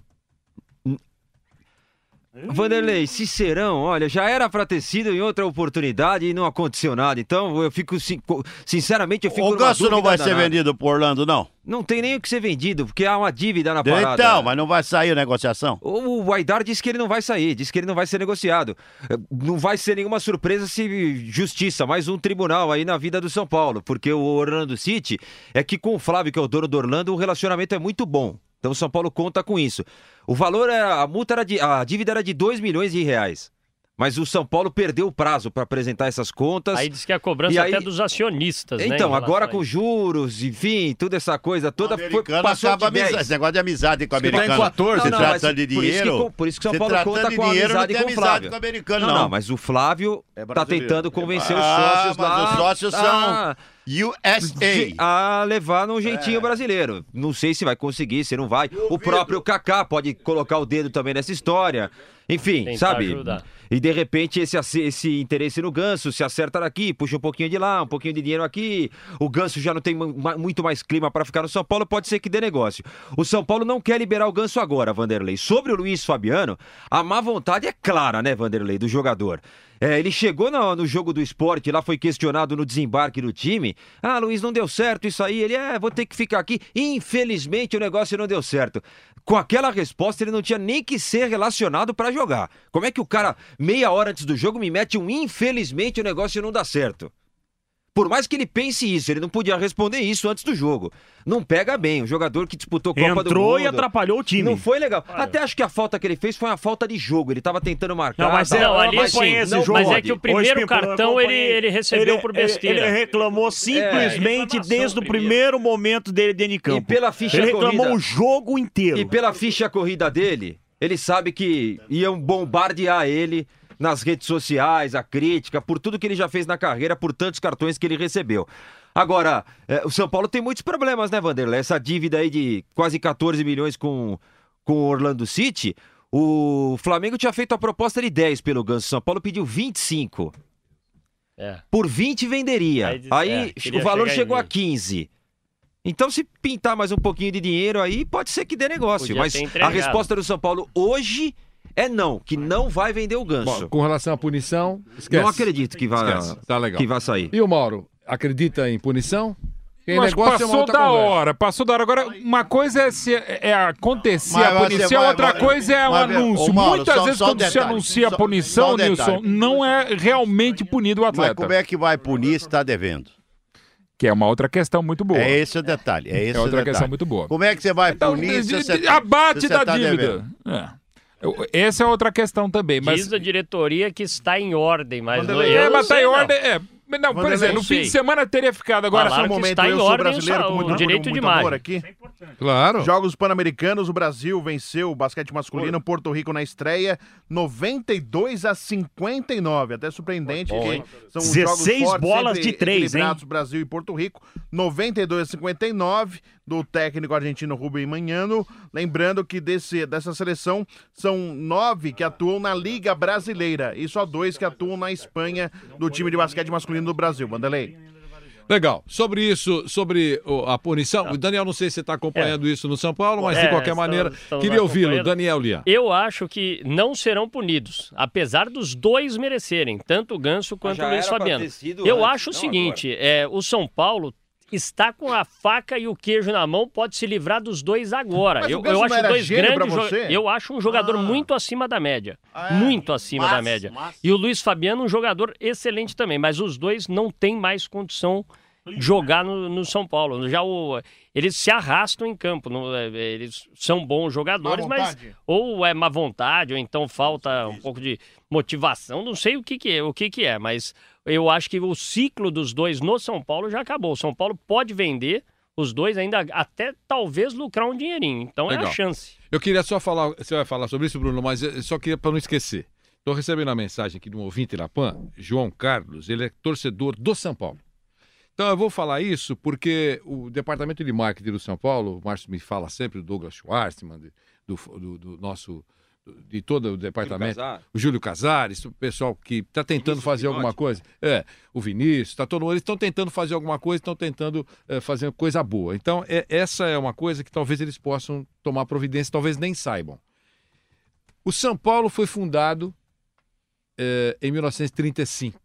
Speaker 1: Vanderlei, se serão, olha, já era pra ter sido em outra oportunidade e não aconteceu nada. Então, eu fico, sin- sinceramente, eu fico
Speaker 7: O
Speaker 1: numa
Speaker 7: Ganso não
Speaker 1: dúvida
Speaker 7: vai ser
Speaker 1: danada.
Speaker 7: vendido por Orlando, não?
Speaker 1: Não tem nem o que ser vendido, porque há uma dívida na parada.
Speaker 7: Então, mas não vai sair a negociação?
Speaker 1: O Guaidar disse que ele não vai sair, disse que ele não vai ser negociado. Eh, Não vai ser nenhuma surpresa se justiça, mais um tribunal aí na vida do São Paulo, porque o Orlando City é que com o Flávio, que é o dono do Orlando, o relacionamento é muito bom. Então o São Paulo conta com isso. O valor, era, a multa era de, a dívida era de dois milhões de reais. Mas o São Paulo perdeu o prazo para apresentar essas contas.
Speaker 15: Aí diz que a cobrança
Speaker 1: E aí-
Speaker 15: até dos acionistas, né?
Speaker 1: Então,
Speaker 15: em relação
Speaker 1: agora
Speaker 15: a
Speaker 1: com
Speaker 15: isso.
Speaker 1: juros, enfim, toda essa coisa toda, foi,
Speaker 7: Americano
Speaker 1: passou
Speaker 7: acaba
Speaker 1: de dez.
Speaker 7: amizade. Esse negócio de amizade com o
Speaker 5: Diz que tá em
Speaker 7: americano.
Speaker 5: quatorze,
Speaker 7: Se
Speaker 1: Não, não,
Speaker 7: tratando
Speaker 1: mas
Speaker 7: de
Speaker 1: por isso que
Speaker 7: dinheiro.
Speaker 1: co- por isso que São
Speaker 7: se
Speaker 1: Paulo
Speaker 7: tratando
Speaker 1: conta
Speaker 7: de
Speaker 1: com a
Speaker 7: dinheiro,
Speaker 1: amizade
Speaker 7: não tem
Speaker 1: com o
Speaker 7: amizade
Speaker 1: Flávio.
Speaker 7: com o americano,
Speaker 1: Não,
Speaker 7: não.
Speaker 1: não, mas o Flávio
Speaker 13: É
Speaker 1: tá
Speaker 13: brasileiro.
Speaker 1: tentando convencer os
Speaker 7: Ah,
Speaker 1: sócios
Speaker 7: mas
Speaker 1: lá.
Speaker 7: os sócios são
Speaker 1: a-
Speaker 7: U S A.
Speaker 1: a levar num jeitinho brasileiro. Não sei se vai conseguir, se não vai. O próprio Kaká pode colocar o dedo também nessa história. Enfim,
Speaker 15: Tentar
Speaker 1: sabe?
Speaker 15: ajudar.
Speaker 1: E de repente esse, ace- esse interesse no Ganso se acerta daqui, puxa um pouquinho de lá, um pouquinho de dinheiro aqui. O Ganso já não tem mu- ma- muito mais clima para ficar no São Paulo, pode ser que dê negócio. O São Paulo não quer liberar o Ganso agora, Vanderlei. Sobre o Luiz Fabiano, a má vontade é clara, né, Vanderlei, do jogador. É, ele chegou no, no jogo do Sport, lá foi questionado no desembarque do time. Ah, Luiz, não deu certo isso aí. Ele, é, vou ter que ficar aqui. Infelizmente o negócio não deu certo. Com aquela resposta, ele não tinha nem que ser relacionado para jogar. Como é que o cara, meia hora antes do jogo, me mete um infelizmente o negócio não dá certo? Por mais que ele pense isso, ele não podia responder isso antes do jogo. Não pega bem, o jogador que disputou Copa do Mundo.
Speaker 11: Entrou e atrapalhou o time.
Speaker 1: Não foi legal. Até acho que a falta que ele fez foi uma falta de jogo. Ele tava tentando marcar.
Speaker 11: Não, mas
Speaker 1: tal.
Speaker 11: é-
Speaker 15: Não, ali
Speaker 1: Mas,
Speaker 15: sim,
Speaker 1: sim,
Speaker 11: esse
Speaker 1: não
Speaker 11: jogo.
Speaker 15: mas é
Speaker 1: pode.
Speaker 15: que o primeiro
Speaker 11: Ô, Espímpolo, eu
Speaker 15: cartão ele,
Speaker 11: acompanhei.
Speaker 15: ele recebeu
Speaker 11: Ele-
Speaker 15: por
Speaker 11: ele-
Speaker 15: besteira.
Speaker 11: Ele, reclamou simplesmente desde o primeiro momento dele dentro de campo.
Speaker 1: E pela ficha
Speaker 11: ele reclamou
Speaker 1: corrida.
Speaker 11: o jogo inteiro.
Speaker 1: E pela ficha corrida dele, ele sabe que iam bombardear ele nas redes sociais, a crítica, por tudo que ele já fez na carreira, por tantos cartões que ele recebeu. Agora, é, o São Paulo tem muitos problemas, né, Vanderlei? Essa dívida aí de quase quatorze milhões com, com o Orlando City, o Flamengo tinha feito a proposta de dez pelo Ganso, o São Paulo pediu vinte e cinco.
Speaker 15: É.
Speaker 1: Por vinte venderia. Aí, aí é, o valor chegou a quinze. Então, se pintar mais um pouquinho de dinheiro aí, pode ser que dê negócio. Podia Mas a resposta do São Paulo hoje é não, que não vai vender o Ganso.
Speaker 5: Bom, com relação à punição, esquece.
Speaker 1: Não acredito que vai,
Speaker 5: tá legal.
Speaker 1: que vai sair.
Speaker 5: E o Mauro, acredita em punição?
Speaker 12: Quem negócio passou é da conversa. hora, passou da hora. Agora, uma coisa é, se, é acontecer mas, a punição, vai, outra vai, coisa é o um anúncio. Ô, Mauro, Muitas só, vezes, só quando detalhe, se anuncia só, a punição, Nilson, não é realmente punido o atleta.
Speaker 7: Mas como é que vai punir se está devendo?
Speaker 12: Que é uma outra questão muito boa.
Speaker 7: É esse o detalhe. É, esse
Speaker 12: é outra
Speaker 7: o
Speaker 12: questão muito boa.
Speaker 7: Como é que você vai
Speaker 12: então,
Speaker 7: punir
Speaker 12: de,
Speaker 7: se você
Speaker 12: de, Abate
Speaker 7: se
Speaker 12: da
Speaker 7: você tá
Speaker 12: dívida. É. Essa é outra questão também. Mas...
Speaker 15: Diz a diretoria que está em ordem, mas
Speaker 12: não,
Speaker 15: não,
Speaker 12: é, mas está em
Speaker 15: não.
Speaker 12: ordem. É. Não, por exemplo, no fim de semana teria ficado agora.
Speaker 14: Nesse momento,
Speaker 15: está
Speaker 14: eu
Speaker 15: em
Speaker 14: sou
Speaker 15: ordem
Speaker 14: brasileiro com muito,
Speaker 15: direito
Speaker 14: muito
Speaker 15: de
Speaker 14: amor
Speaker 15: imagem.
Speaker 14: aqui.
Speaker 5: Claro.
Speaker 14: Jogos Pan-Americanos, o Brasil venceu o basquete masculino, Porto Rico na estreia, noventa e dois a cinquenta e nove. Até surpreendente,
Speaker 11: Bom,
Speaker 14: porque são
Speaker 11: dezesseis
Speaker 14: jogos fortes,
Speaker 11: bolas de três, hein?
Speaker 14: Brasil e Porto Rico, noventa e dois a cinquenta e nove, do técnico argentino Rubem Manhano. Lembrando que desse, dessa seleção são nove que atuam na Liga Brasileira e só dois que atuam na Espanha do time de basquete masculino do Brasil. Vanderlei.
Speaker 5: Legal. Sobre isso, sobre a punição, o Daniel, não sei se você está acompanhando é. isso no São Paulo, mas é, de qualquer estão, maneira, estão queria ouvi-lo. Daniel Lian.
Speaker 15: Eu acho que não serão punidos, apesar dos dois merecerem, tanto o Ganso quanto o Luiz Fabiano. Eu antes, acho o seguinte, é, o São Paulo está com a faca e o queijo na mão, pode se livrar dos dois agora.
Speaker 14: Mas
Speaker 15: eu,
Speaker 14: o Ganso
Speaker 15: eu acho
Speaker 14: não era
Speaker 15: dois
Speaker 14: gênio
Speaker 15: grandes
Speaker 14: pra você?
Speaker 15: Eu acho um jogador ah. muito acima da média. Ah, é? Muito acima mas, da média. Mas... E o Luiz Fabiano, um jogador excelente também, mas os dois não têm mais condição de jogar no, no São Paulo. Já o, eles se arrastam em campo. No, eles são bons jogadores, mas ou é má vontade, ou então falta um pouco de motivação. Não sei o que, que é, o que, que é, mas eu acho que o ciclo dos dois no São Paulo já acabou. O São Paulo pode vender os dois ainda, até talvez lucrar um dinheirinho. Então Legal. É a chance.
Speaker 5: Eu queria só falar, você vai falar sobre isso, Bruno, mas eu só queria para não esquecer. Estou recebendo a mensagem aqui de um ouvinte da PAN, João Carlos, ele é torcedor do São Paulo. Então eu vou falar isso porque o departamento de marketing do São Paulo, o Márcio me fala sempre, o Douglas Schwartzman, do, do, do nosso, de todo o departamento, o Júlio Casares, o pessoal que está tentando Vinícius fazer alguma coisa, é, o Vinícius, está todo mundo, eles estão tentando fazer alguma coisa, estão tentando é, fazer coisa boa. Então é, essa é uma coisa que talvez eles possam tomar providência, talvez nem saibam. O São Paulo foi fundado é, em mil novecentos e trinta e cinco.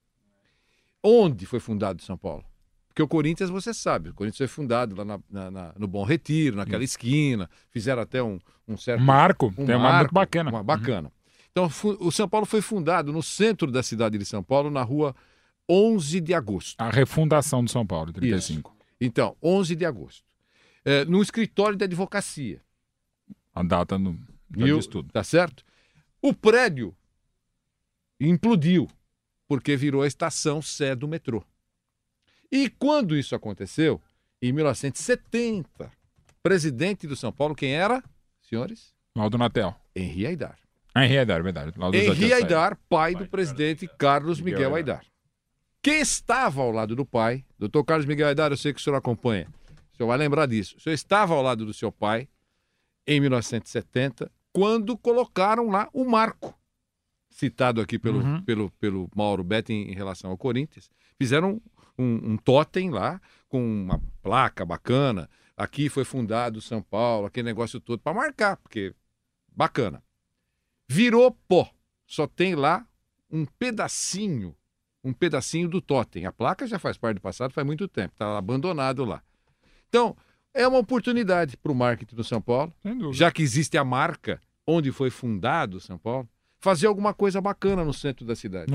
Speaker 5: Onde foi fundado São Paulo? Porque o Corinthians, você sabe, o Corinthians foi fundado lá na, na, na, no Bom Retiro, naquela hum. esquina, fizeram até um, um certo...
Speaker 12: Marco,
Speaker 5: um
Speaker 12: tem um marco bacana.
Speaker 5: Uma, bacana. Uhum. Então, o São Paulo foi fundado no centro da cidade de São Paulo, na rua onze de agosto.
Speaker 12: A refundação de São Paulo, trinta e cinco.
Speaker 5: Isso. Então, onze de agosto. É, no escritório de advocacia.
Speaker 12: A data no
Speaker 5: Viu? Tudo. Tá certo? O prédio implodiu, porque virou a estação Sé do metrô. E quando isso aconteceu, em mil novecentos e setenta, presidente do São Paulo, quem era, senhores?
Speaker 12: Laudo Natel.
Speaker 5: Henri Aidar.
Speaker 12: Ah, Henri Aidar, verdade. Laudo
Speaker 5: Henri Aidar, pai do presidente Carlos Miguel Aidar. Quem estava ao lado do pai, doutor Carlos Miguel Aidar, eu sei que o senhor acompanha, o senhor vai lembrar disso. O senhor estava ao lado do seu pai, em mil novecentos e setenta, quando colocaram lá o marco, citado aqui pelo, uhum. pelo, pelo Mauro Betting em relação ao Corinthians. Fizeram um, um totem lá, com uma placa bacana. Aqui foi fundado São Paulo, aquele negócio todo, para marcar, porque bacana. Virou pó. Só tem lá um pedacinho, um pedacinho do totem. A placa já faz parte do passado, faz muito tempo, está abandonado lá. Então, é uma oportunidade para o marketing do São Paulo, já que existe a marca onde foi fundado São Paulo, fazer alguma coisa bacana no centro da cidade.
Speaker 12: Não tem...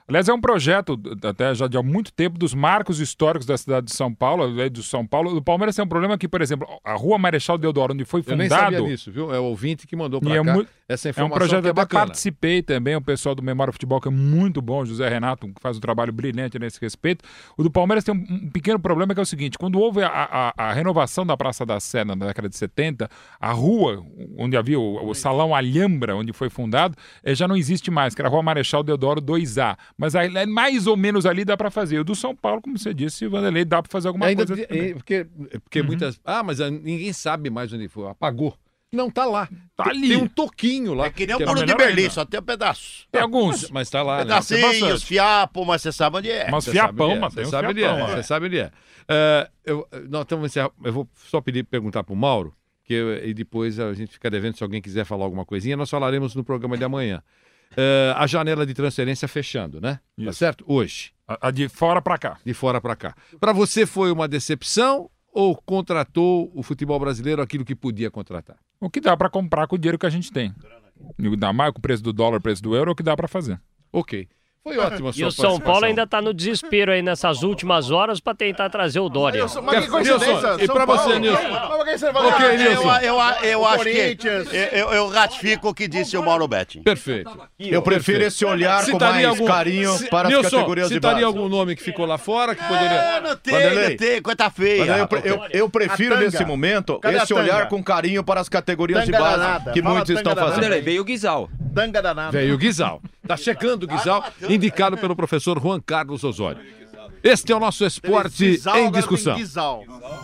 Speaker 12: Aliás, é um projeto, até já de há muito tempo, dos marcos históricos da cidade de São Paulo, do São Paulo. O Palmeiras tem um problema que, por exemplo, a Rua Marechal Deodoro, onde foi fundado...
Speaker 5: Eu nem sabia disso, viu? É o ouvinte que mandou pra
Speaker 12: é
Speaker 5: cá
Speaker 12: muito,
Speaker 5: essa
Speaker 12: é
Speaker 5: informação
Speaker 12: um projeto
Speaker 5: que é
Speaker 12: que eu
Speaker 5: bacana.
Speaker 12: participei também, o pessoal do Memória Futebol, que é muito bom, José Renato, que faz um trabalho brilhante nesse respeito. O do Palmeiras tem um, um pequeno problema que é o seguinte, quando houve a, a, a renovação da Praça da Sé na década de setenta, a rua onde havia o, o Salão Alhambra, onde foi fundado, eh, já não existe mais, que era a Rua Marechal Deodoro dois A. Mas aí, mais ou menos ali dá para fazer. O do São Paulo, como você disse, o Vanderlei, dá para fazer alguma
Speaker 5: Ainda,
Speaker 12: coisa.
Speaker 5: é, porque porque
Speaker 12: Uhum.
Speaker 5: muitas... Ah, mas ninguém sabe mais onde foi. Apagou. Não, tá lá.
Speaker 12: Tá
Speaker 5: tem,
Speaker 12: ali.
Speaker 5: Tem um toquinho lá.
Speaker 7: É que nem o
Speaker 5: que
Speaker 7: Muro
Speaker 5: era
Speaker 7: de
Speaker 5: melhor
Speaker 7: Berlim,
Speaker 5: ainda.
Speaker 7: só tem um pedaço.
Speaker 12: Tem alguns.
Speaker 5: Mas, mas tá lá, né?
Speaker 7: Pedacinhos, fiapo, mas você sabe onde é.
Speaker 12: Mas
Speaker 5: Você
Speaker 12: fiapão,
Speaker 5: sabe onde é,
Speaker 12: mas
Speaker 5: você
Speaker 12: tem um
Speaker 5: sabe onde
Speaker 12: fiapão,
Speaker 5: é,
Speaker 12: é.
Speaker 5: você sabe onde é. É, eu, nós estamos encerrando. Eu vou só pedir perguntar pro Mauro, que eu- e depois a gente fica devendo se alguém quiser falar alguma coisinha, nós falaremos no programa de amanhã. É, a janela de transferência fechando, né? Tá certo? Hoje.
Speaker 12: A, a de fora para cá.
Speaker 5: De fora para cá. Para você foi uma decepção ou contratou o futebol brasileiro aquilo que podia contratar?
Speaker 12: O que dá para comprar com o dinheiro que a gente tem. E dá mais com o preço do dólar, o preço do euro, é o que dá para fazer.
Speaker 5: Ok. Foi ótimo a
Speaker 15: E
Speaker 5: sua
Speaker 15: o São Paulo
Speaker 5: participação.
Speaker 15: ainda tá no desespero aí nessas últimas horas para tentar trazer o Dória.
Speaker 14: Mas que coincidência,
Speaker 5: Nilson, e
Speaker 14: São
Speaker 5: pra você,
Speaker 14: Paulo.
Speaker 5: Nilson?
Speaker 14: Mas por que você vai-
Speaker 5: Ok,
Speaker 7: Eu,
Speaker 5: Nilson.
Speaker 7: eu, eu acho que
Speaker 14: Corinthians.
Speaker 7: eu, eu ratifico o que disse o Mauro Betti.
Speaker 5: Perfeito.
Speaker 13: Eu prefiro esse olhar com
Speaker 5: Citaria
Speaker 13: mais carinho
Speaker 5: ci-
Speaker 13: para as
Speaker 5: Nilson,
Speaker 13: categorias de
Speaker 5: citaria
Speaker 13: base.
Speaker 5: algum nome que ficou lá fora que poderia...
Speaker 7: É, não tem,
Speaker 13: Vanderlei.
Speaker 7: não tem, coisa feia.
Speaker 13: Vanderlei, eu, pre- eu, eu prefiro
Speaker 14: A tanga.
Speaker 13: nesse momento
Speaker 14: Cadê a
Speaker 13: esse
Speaker 14: tanga?
Speaker 13: olhar com carinho para as categorias de
Speaker 14: Tanga
Speaker 13: base
Speaker 14: danada.
Speaker 13: que
Speaker 14: Fala
Speaker 13: muitos
Speaker 14: tanga
Speaker 13: estão
Speaker 14: danada.
Speaker 13: fazendo.
Speaker 1: Vanderlei, veio o Guizal.
Speaker 14: Tanga danada.
Speaker 5: Veio o Guizal. Tá chegando o Guizal, indicado pelo professor Juan Carlos Osório. Este é o nosso esporte
Speaker 14: Guizal,
Speaker 5: em
Speaker 14: agora tem
Speaker 5: discussão.
Speaker 14: Guizal.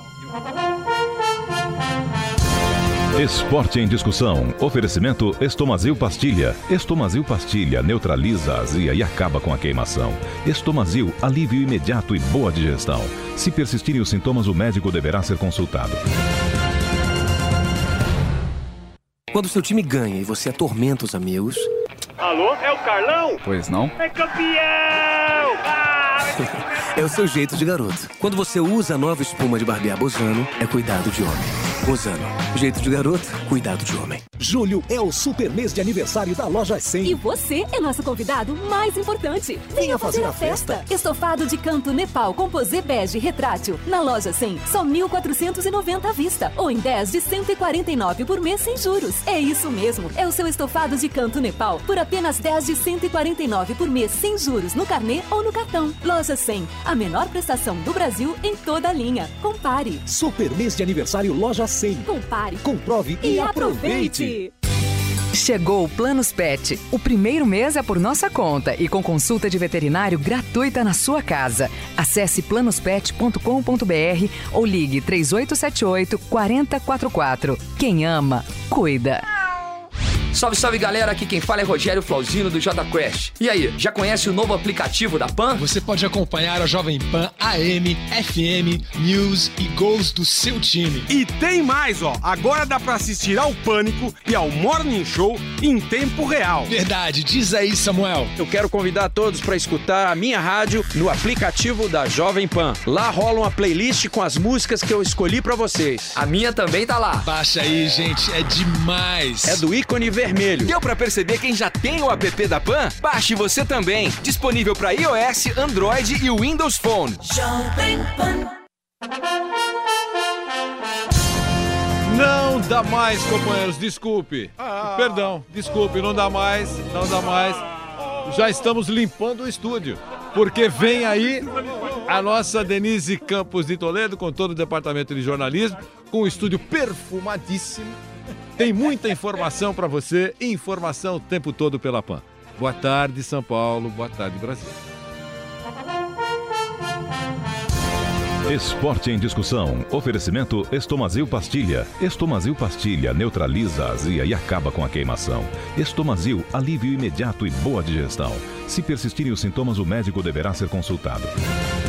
Speaker 2: Esporte em discussão. Oferecimento Estomazil Pastilha. Estomazil Pastilha neutraliza a azia e acaba com a queimação. Estomazil, alívio imediato e boa digestão. Se persistirem os sintomas, o médico deverá ser consultado.
Speaker 8: Quando seu time ganha e você atormenta os amigos.
Speaker 4: Alô? É o Carlão?
Speaker 8: Pois não?
Speaker 4: É campeão!
Speaker 8: É o seu jeito de garoto. Quando você usa a nova espuma de barbear Bozano, é cuidado de homem. Bozano, jeito de garoto, cuidado de homem.
Speaker 6: Julho é o super mês de aniversário da Loja cem.
Speaker 9: E você é nosso convidado mais importante. Venha fazer a festa. Estofado de canto Nepal Composé Bege Retrátil. Na Loja cem, só mil quatrocentos e noventa à vista. Ou em dez de cento e quarenta e nove por mês sem juros. É isso mesmo. É o seu estofado de canto Nepal por apenas dez de cento e quarenta e nove por mês sem juros no carnê ou no cartão. Loja cem, a menor prestação do Brasil em toda a linha. Compare.
Speaker 6: Super mês de aniversário Loja cem.
Speaker 9: Compare.
Speaker 6: Comprove e,
Speaker 9: E
Speaker 6: aproveite.
Speaker 10: Chegou o Planos Pet. O primeiro mês é por nossa conta e com consulta de veterinário gratuita na sua casa. Acesse planos pet ponto com ponto b r ou ligue três oito sete oito, quatro zero quatro quatro. Quem ama, cuida.
Speaker 18: Salve, salve galera, aqui quem fala é Rogério Flauzino do J Quest. E aí, já conhece o novo aplicativo da Pan?
Speaker 19: Você pode acompanhar a Jovem Pan A M, F M, News e gols do seu time.
Speaker 16: E tem mais, ó. Agora dá pra assistir ao Pânico e ao Morning Show em tempo real.
Speaker 19: Verdade, diz aí, Samuel.
Speaker 21: Eu quero convidar todos para escutar a minha rádio no aplicativo da Jovem Pan. Lá rola uma playlist com as músicas que eu escolhi para vocês.
Speaker 18: A minha também tá lá.
Speaker 19: Baixa aí, gente, é demais.
Speaker 21: É do ícone vermelho.
Speaker 8: Deu pra perceber quem já tem o app da Pan? Baixe você também. Disponível para iOS, Android e Windows Phone.
Speaker 5: Não dá mais, companheiros, desculpe. Perdão, desculpe, não dá mais, não dá mais. Já estamos limpando o estúdio, porque vem aí a nossa Denise Campos de Toledo, com todo o departamento de jornalismo, com o estúdio perfumadíssimo. Tem muita informação para você, informação o tempo todo pela Pan. Boa tarde, São Paulo, boa tarde, Brasil.
Speaker 2: Esporte em discussão. Oferecimento Estomazil Pastilha. Estomazil Pastilha neutraliza a azia e acaba com a queimação. Estomazil, alívio imediato e boa digestão. Se persistirem os sintomas, o médico deverá ser consultado.